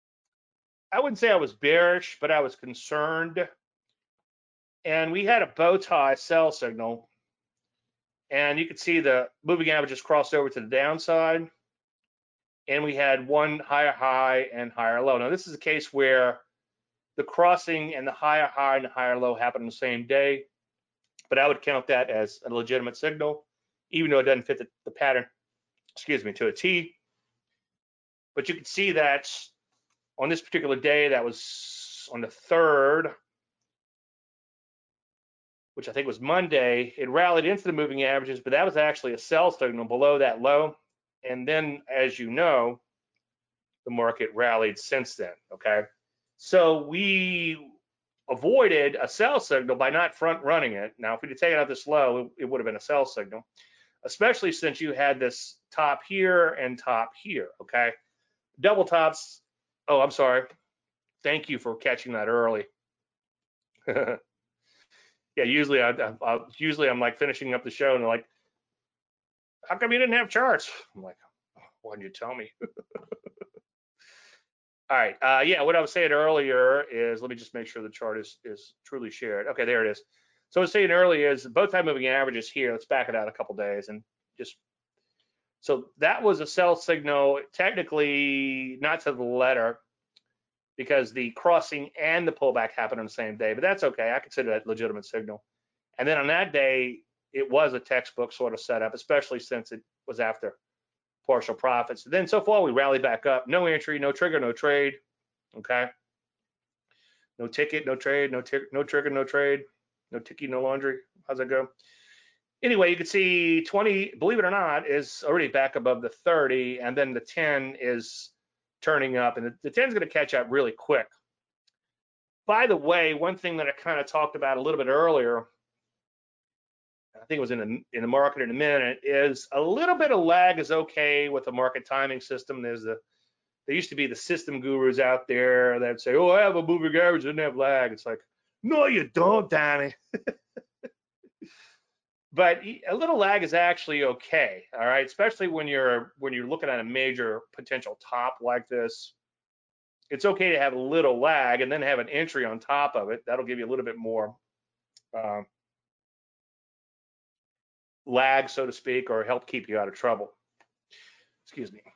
I wouldn't say I was bearish, but I was concerned. And we had a bow tie sell signal. And you could see the moving averages crossed over to the downside. And we had one higher high and higher low. Now, this is a case where the crossing and the higher high and the higher low happened on the same day. But I would count that as a legitimate signal, even though it doesn't fit the, the pattern, excuse me, to a T. But you can see that on this particular day, that was on the third, which I think was Monday, it rallied into the moving averages, but that was actually a sell signal below that low. And then, as you know, the market rallied since then, okay? So we avoided a sell signal by not front running it. Now, if we'd taken out this low, it, it would have been a sell signal, especially since you had this top here and top here, okay? Double tops, oh, I'm sorry. Thank you for catching that early. Yeah, usually I, I, I usually I'm like finishing up the show and they're like, how come you didn't have charts? I'm like, why didn't you tell me? All right, uh, yeah, what I was saying earlier is, let me just make sure the chart is, is truly shared. Okay, there it is. So I was saying earlier is both time moving averages here. Let's back it out a couple days and just, so that was a sell signal, technically not to the letter, because the crossing and the pullback happened on the same day, but that's okay. I consider that legitimate signal. And then on that day, it was a textbook sort of setup, especially since it was after partial profits. And then so far we rallied back up. No entry, no trigger, no trade. Okay. No ticket, no trade, no tick, no trigger, no trade, no ticky, no laundry. How's that go? Anyway, you can see twenty, believe it or not, is already back above the thirty, and then the ten is turning up, and the, the ten is going to catch up really quick. By the way, one thing that I kind of talked about a little bit earlier, I think it was in the, in the market in a minute, is a little bit of lag is okay with the market timing system. There's a, there used to be the system gurus out there that say, oh, I have a moving average, doesn't have lag. It's like, no, you don't, Danny. But a little lag is actually okay, all right, especially when you're when you're looking at a major potential top like this. It's okay to have a little lag and then have an entry on top of it. That'll give you a little bit more um, lag, so to speak, or help keep you out of trouble. Excuse me.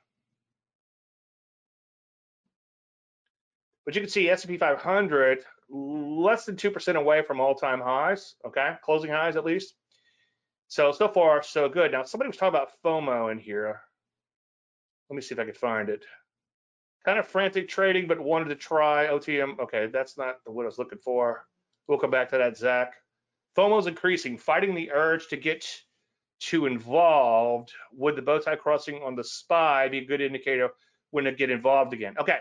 But you can see S and P five hundred less than two percent away from all-time highs, okay? Closing highs at least. So, so far, so good. Now, somebody was talking about FOMO in here. Let me see if I can find it. Kind of frantic trading, but wanted to try O T M. Okay, that's not what I was looking for. We'll come back to that, Zach. FOMO's increasing, fighting the urge to get too involved. Would the bow tie crossing on the S P Y be a good indicator when it get involved again? Okay.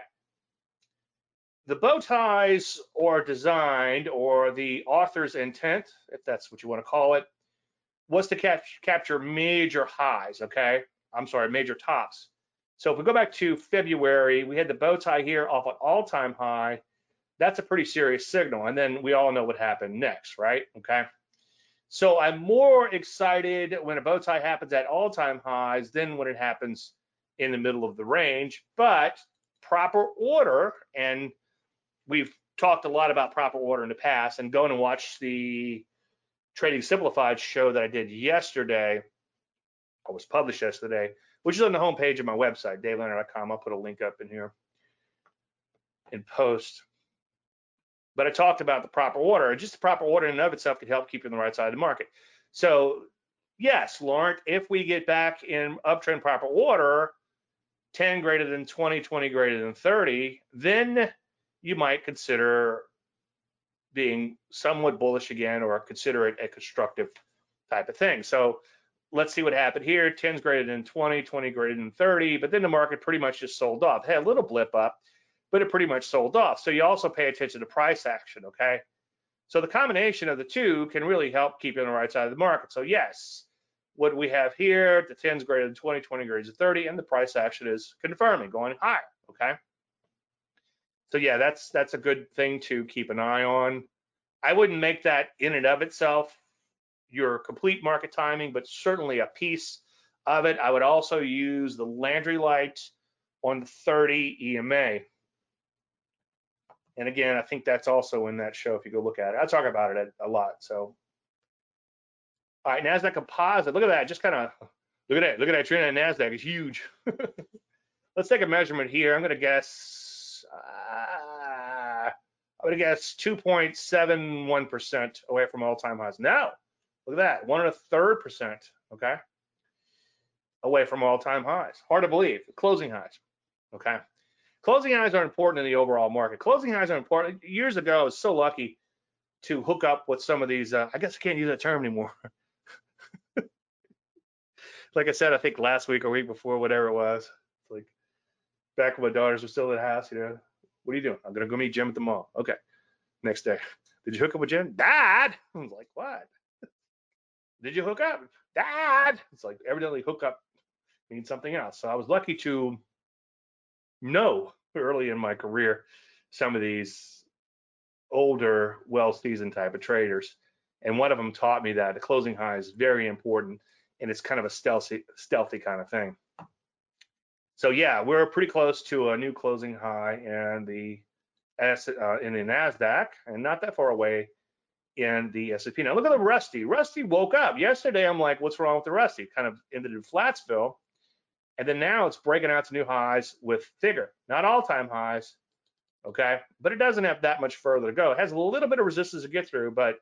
The bow ties are designed, or the author's intent, if that's what you want to call it, was to cap capture major highs, okay? I'm sorry, major tops. So if we go back to February, we had the bow tie here off an all-time high. That's a pretty serious signal. And then we all know what happened next, right? Okay. So I'm more excited when a bow tie happens at all-time highs than when it happens in the middle of the range, but proper order, and we've talked a lot about proper order in the past, and go and watch the Trading Simplified show that I did yesterday, or was published yesterday, which is on the homepage of my website, dave leonard dot com. I'll put a link up in here in post. But I talked about the proper order, and just the proper order in and of itself can help keep you on the right side of the market. So yes, Laurent, if we get back in uptrend proper order, ten greater than twenty, twenty greater than thirty, then you might consider being somewhat bullish again, or consider it a constructive type of thing. So let's see what happened here. ten's greater than twenty, twenty greater than thirty, but then the market pretty much just sold off. It had a little blip up, but it pretty much sold off. So you also pay attention to price action, okay? So the combination of the two can really help keep you on the right side of the market. So yes, what we have here, the ten's greater than twenty, twenty greater than thirty, and the price action is confirming, going higher, okay? So yeah, that's that's a good thing to keep an eye on. I wouldn't make that in and of itself your complete market timing, but certainly a piece of it. I would also use the Landry light on the thirty E M A. And again, I think that's also in that show if you go look at it. I talk about it a lot. So, all right, NASDAQ composite. Look at that. Just kind of look at that. Look at that trend on NASDAQ. It's huge. Let's take a measurement here. I'm going to guess, uh, I'm going to guess two point seven one percent away from all-time highs. No, look at that. One and a third percent, okay, away from all-time highs. Hard to believe. Closing highs, okay. Closing highs are important in the overall market. Closing highs are important. Years ago, I was so lucky to hook up with some of these. Uh, I guess I can't use that term anymore. Like I said, I think last week or week before, whatever it was, like back when my daughters were still at the house, you know, what are you doing? I'm gonna go meet Jim at the mall. Okay. Next day, did you hook up with Jim? Dad. I was like, what? Did you hook up? Dad. It's like evidently hook up means something else. So I was lucky to know early in my career some of these older, well-seasoned type of traders, and one of them taught me that the closing high is very important, and it's kind of a stealthy, stealthy kind of thing. So yeah, we're pretty close to a new closing high in the S, uh, in the NASDAQ, and not that far away in the S and P. Now look at the Rusty. Rusty woke up yesterday. I'm like, what's wrong with the Rusty? Kind of ended in Flatsville, and then now it's breaking out to new highs with Figure, not all-time highs, okay? But it doesn't have that much further to go. It has a little bit of resistance to get through, but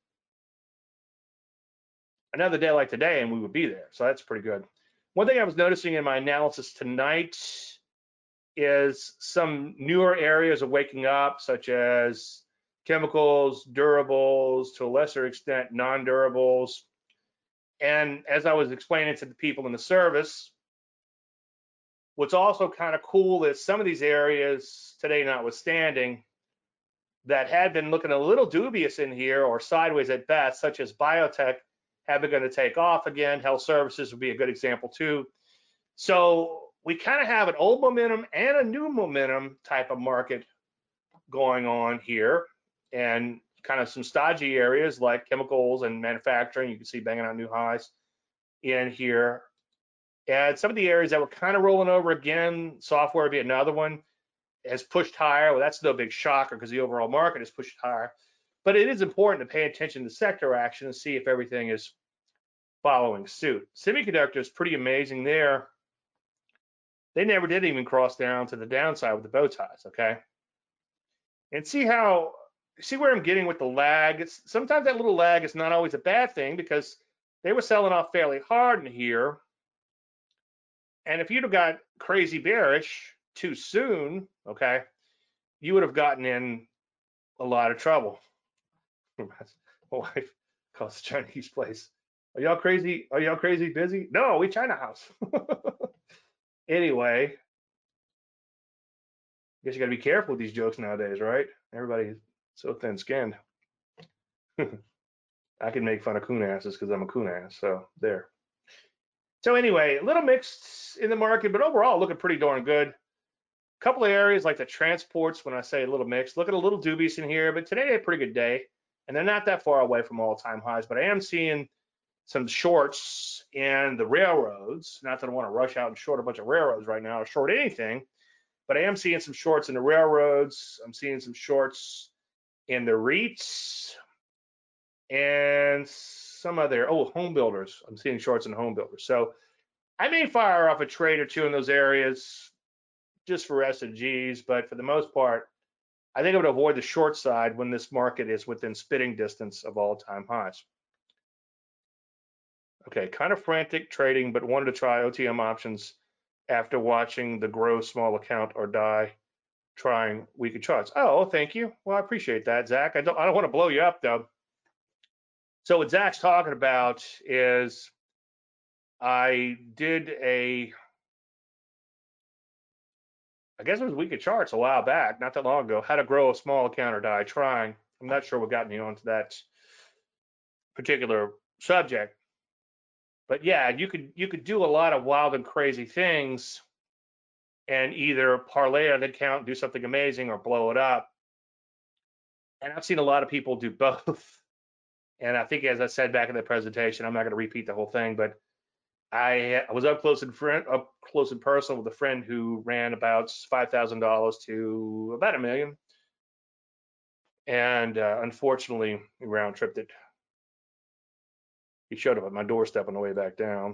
another day like today and we would be there. So that's pretty good. One thing I was noticing in my analysis tonight is some newer areas are waking up, such as chemicals, durables, to a lesser extent, non-durables. And as I was explaining to the people in the service, what's also kind of cool is some of these areas, today notwithstanding, that had been looking a little dubious in here or sideways at best, such as biotech, have been going to take off again. Health services would be a good example too. So we kind of have an old momentum and a new momentum type of market going on here, and kind of some stodgy areas like chemicals and manufacturing. You can see banging out new highs in here. And some of the areas that were kind of rolling over again, software would be another one, has pushed higher. Well, that's no big shocker because the overall market has pushed higher. but it is important to pay attention to sector action and see if everything is following suit. Semiconductors, pretty amazing there. They never did even cross down to the downside with the bow ties, okay? And see how, see where I'm getting with the lag? It's, sometimes that little lag is not always a bad thing because they were selling off fairly hard in here. And if you'd have got crazy bearish too soon, okay, you would have gotten in a lot of trouble. My wife calls the Chinese place. Are y'all crazy? Are y'all crazy busy? No, we China house. Anyway, guess you got to be careful with these jokes nowadays, right? Everybody's so thin-skinned. I can make fun of coon asses because I'm a coon ass. So there. So anyway, a little mixed in the market, but overall looking pretty darn good. A couple of areas like the transports, when I say a little mixed, looking a little dubious in here, but today a pretty good day. And they're not that far away from all-time highs, but I am seeing some shorts in the railroads. Not that I want to rush out and short a bunch of railroads right now or short anything, but I am seeing some shorts in the railroads. I'm seeing some shorts in the REITs and some other, oh, home builders. I'm seeing shorts in home builders. So I may fire off a trade or two in those areas just for S and Gs, but for the most part, I think I would avoid the short side when this market is within spitting distance of all-time highs. Okay, kind of frantic trading, but wanted to try O T M options after watching the grow small account or die trying weekly charts. Oh, thank you. Well, I appreciate that, Zach. I don't I don't want to blow you up though. So what Zach's talking about is I did a I guess it was weekly charts a while back, not that long ago, how to grow a small account or die trying. I'm not sure what got me onto that particular subject. But yeah, you could you could do a lot of wild and crazy things and either parlay an account, do something amazing, or blow it up. And I've seen a lot of people do both. And I think, as I said back in the presentation, I'm not going to repeat the whole thing, but I, I was up close and friend, up close and personal with a friend who ran about five thousand dollars to about a million, and uh, unfortunately, he round tripped it. He showed up at my doorstep on the way back down.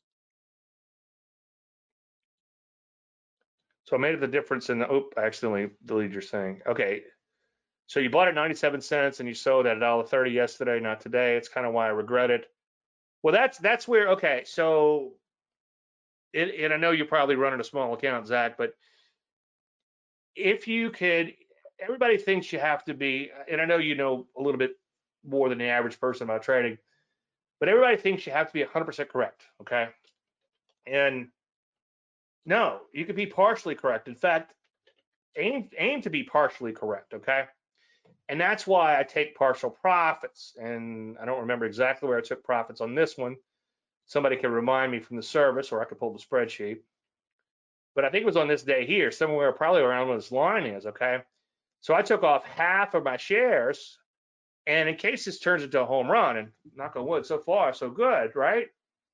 So I made it the difference in the, oh, I accidentally deleted your thing. Okay. So you bought at ninety-seven cents and you sold at a dollar thirty yesterday, not today. It's kind of why I regret it. Well, that's that's where, okay, so, it, and I know you're probably running a small account, Zach, but if you could, everybody thinks you have to be, and I know you know a little bit more than the average person about trading, but everybody thinks you have to be one hundred percent correct, okay? And no, you could be partially correct. In fact, aim aim to be partially correct, okay? And that's why I take partial profits. And I don't remember exactly where I took profits on this one. Somebody can remind me from the service, or I could pull the spreadsheet. But I think it was on this day here, somewhere probably around where this line is, okay? So I took off half of my shares, and in case this turns into a home run, and knock on wood, so far, so good, right?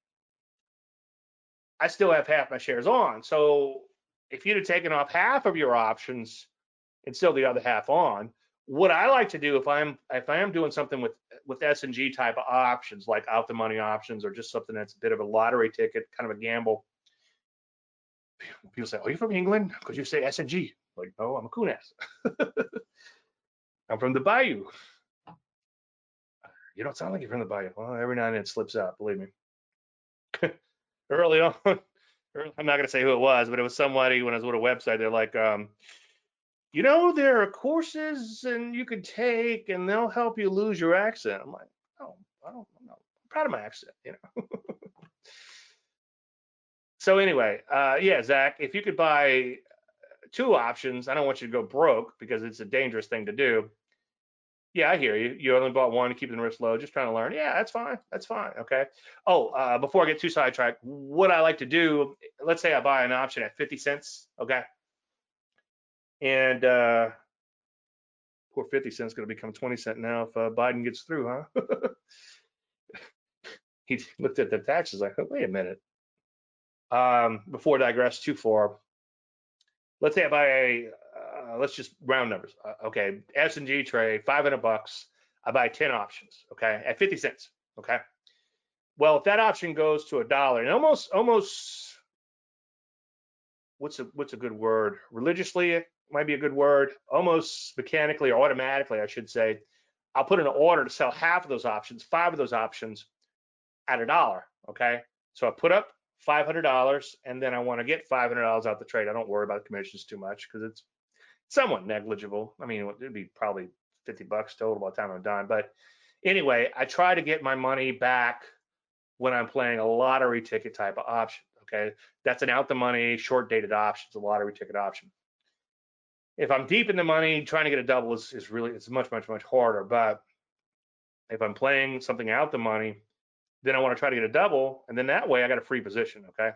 I still have half my shares on. So if you'd have taken off half of your options and still the other half on, what I like to do if I'm if I am doing something with with S and G type of options, like out the money options, or just something that's a bit of a lottery ticket, kind of a gamble. People say, "Are you from England? Because you say S and G." Like, no, I'm a coon ass. I'm from the Bayou. You don't sound like you're from the Bayou. Well, every now and then it slips out, believe me. Early on, I'm not gonna say who it was, but it was somebody when I was with a website. They're like, um, you know, there are courses and you could take and they'll help you lose your accent. I'm like, oh, I don't know. I'm proud of my accent, you know. So anyway, uh, yeah, Zach, if you could buy two options, I don't want you to go broke because it's a dangerous thing to do. Yeah, I hear you. You only bought one to keep the risk low, just trying to learn. Yeah, that's fine. That's fine. Okay. Oh, uh, before I get too sidetracked, what I like to do, let's say I buy an option at fifty cents. Okay. And uh, poor fifty cents going to become twenty cent now if uh, Biden gets through, huh? He looked at the taxes like, oh, wait a minute. Um, before I digress too far, let's say I buy a, uh, let's just round numbers. Uh, okay, S and G trade, five hundred bucks. I buy ten options, okay, at fifty cents, okay? Well, if that option goes to a dollar, and almost, almost, what's a, what's a good word? Religiously, it might be a good word. Almost mechanically or automatically, I should say, I'll put in an order to sell half of those options, five of those options at a dollar, okay? So I put up five hundred dollars, and then I want to get five hundred dollars out the trade. I don't worry about the commissions too much because it's somewhat negligible. I mean, it'd be probably fifty bucks total by the time I'm done. But anyway, I try to get my money back when I'm playing a lottery ticket type of option, okay? That's an out the money, short dated option. It's a lottery ticket option. If I'm deep in the money, trying to get a double is, is really, it's much, much, much harder. But if I'm playing something out the money, then I want to try to get a double, and then that way I got a free position, okay?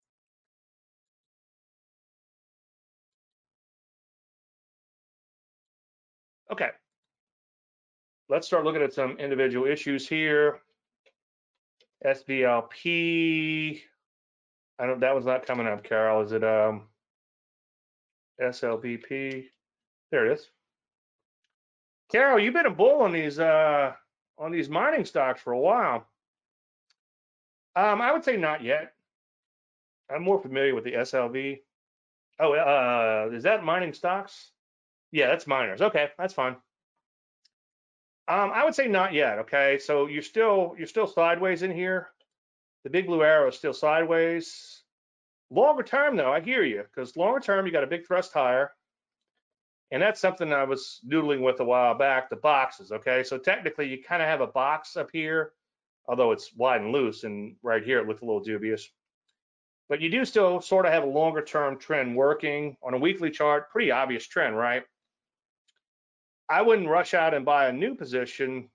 Okay, let's start looking at some individual issues here. S B L P, I don't, that one's not coming up, Carol. Is it um S L V P? There it is. Carol, you've been a bull on these uh on these mining stocks for a while. Um, I would say not yet. I'm more familiar with the S L V. Oh, uh, is that mining stocks? Yeah, that's miners. Okay, that's fine. Um, I would say not yet. Okay, so you're still you're still sideways in here. The big blue arrow is still sideways. Longer term, though, I hear you, because longer term you got a big thrust higher, and that's something I was noodling with a while back. The boxes. Okay, so technically you kind of have a box up here, although it's wide and loose, and right here it looked a little dubious. But you do still sort of have a longer term trend working on a weekly chart. Pretty obvious trend, right? I wouldn't rush out and buy a new position,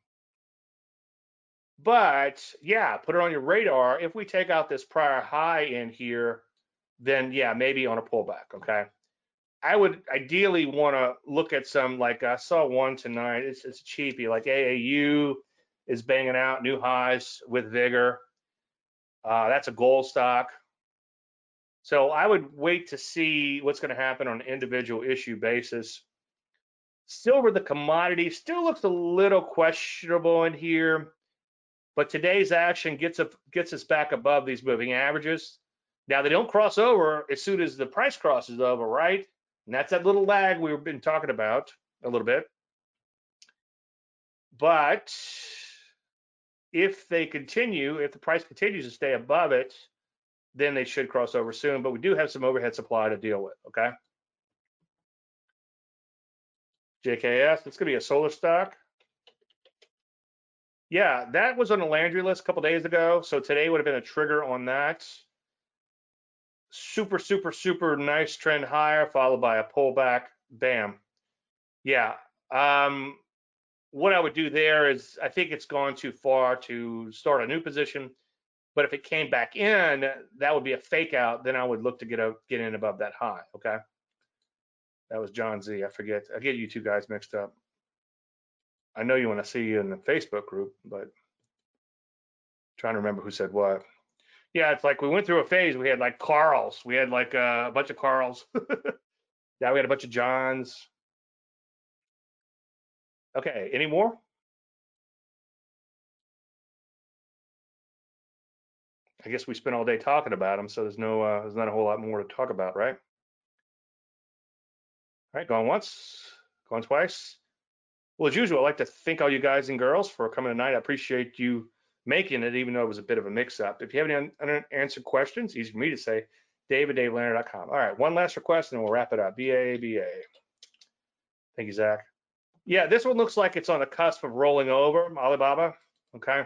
but yeah, put it on your radar. If we take out this prior high in here, then yeah, maybe on a pullback, okay? I would ideally want to look at some, like I saw one tonight, it's, it's cheapy, like A A U is banging out new highs with vigor. Uh, that's a gold stock. So I would wait to see what's going to happen on an individual issue basis. Silver, the commodity, still looks a little questionable in here, but today's action gets up, gets us back above these moving averages. Now they don't cross over as soon as the price crosses over, right? And that's that little lag we've been talking about a little bit. But if they continue, if the price continues to stay above it, then they should cross over soon. But we do have some overhead supply to deal with, okay? J K S, it's going to be a solar stock. Yeah, that was on the Landry list a couple days ago. So today would have been a trigger on that. Super, super, super nice trend higher, followed by a pullback. Bam. Yeah. Um, what I would do there is, I think it's gone too far to start a new position. But if it came back in, that would be a fake out. Then I would look to get a, get in above that high. Okay. That was John Z. I forget. I get you two guys mixed up. I know you want to see you in the Facebook group, but I'm trying to remember who said what. Yeah, it's like we went through a phase. We had like Carls. We had like uh, a bunch of Carls. Now we had a bunch of Johns. Okay, any more? I guess we spent all day talking about them, so there's no, uh, there's not a whole lot more to talk about, right? All right, going once, going twice. Well, as usual, I'd like to thank all you guys and girls for coming tonight. I appreciate you making it, even though it was a bit of a mix-up. If you have any unanswered questions, easy for me to say, Dave at dave landry dot com. All right, one last request, and we'll wrap it up. B A B A. Thank you, Zach. Yeah, this one looks like it's on the cusp of rolling over, Alibaba. Okay.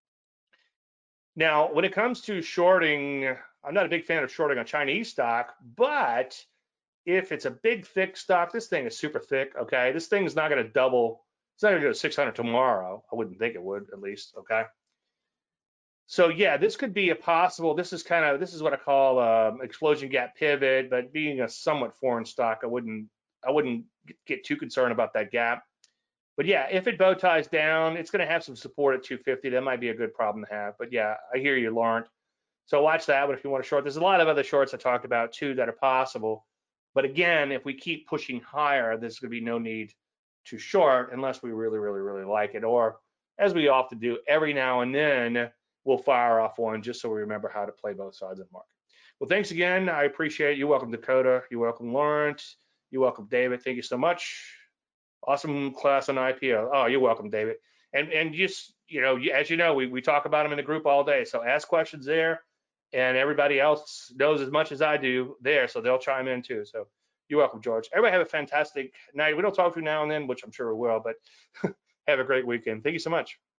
Now, when it comes to shorting, I'm not a big fan of shorting a Chinese stock, but if it's a big, thick stock, this thing is super thick, okay? This thing is not going to double. It's not going to go to six hundred tomorrow. I wouldn't think it would, at least, okay? So, yeah, this could be a possible, this is kind of, this is what I call um, explosion gap pivot, but being a somewhat foreign stock, I wouldn't, I wouldn't get too concerned about that gap. But yeah, if it bow ties down, it's going to have some support at two fifty. That might be a good problem to have. But yeah, I hear you, Lauren. So watch that one if you want to short. There's a lot of other shorts I talked about too that are possible. But again, if we keep pushing higher, there's going to be no need too short unless we really, really, really like it. Or as we often do, every now and then we'll fire off one just so we remember how to play both sides of the market. Well, thanks again. I appreciate it. You're welcome, Dakota. You're welcome, Lawrence. You're welcome, David. Thank you so much. Awesome class on I P O. Oh, you're welcome, David. And and just, you know, as you know, we, we talk about them in the group all day. So ask questions there, and everybody else knows as much as I do there, so they'll chime in too. So you're welcome, George. Everybody have a fantastic night. We don't talk to you now and then, which I'm sure we will, but have a great weekend. Thank you so much.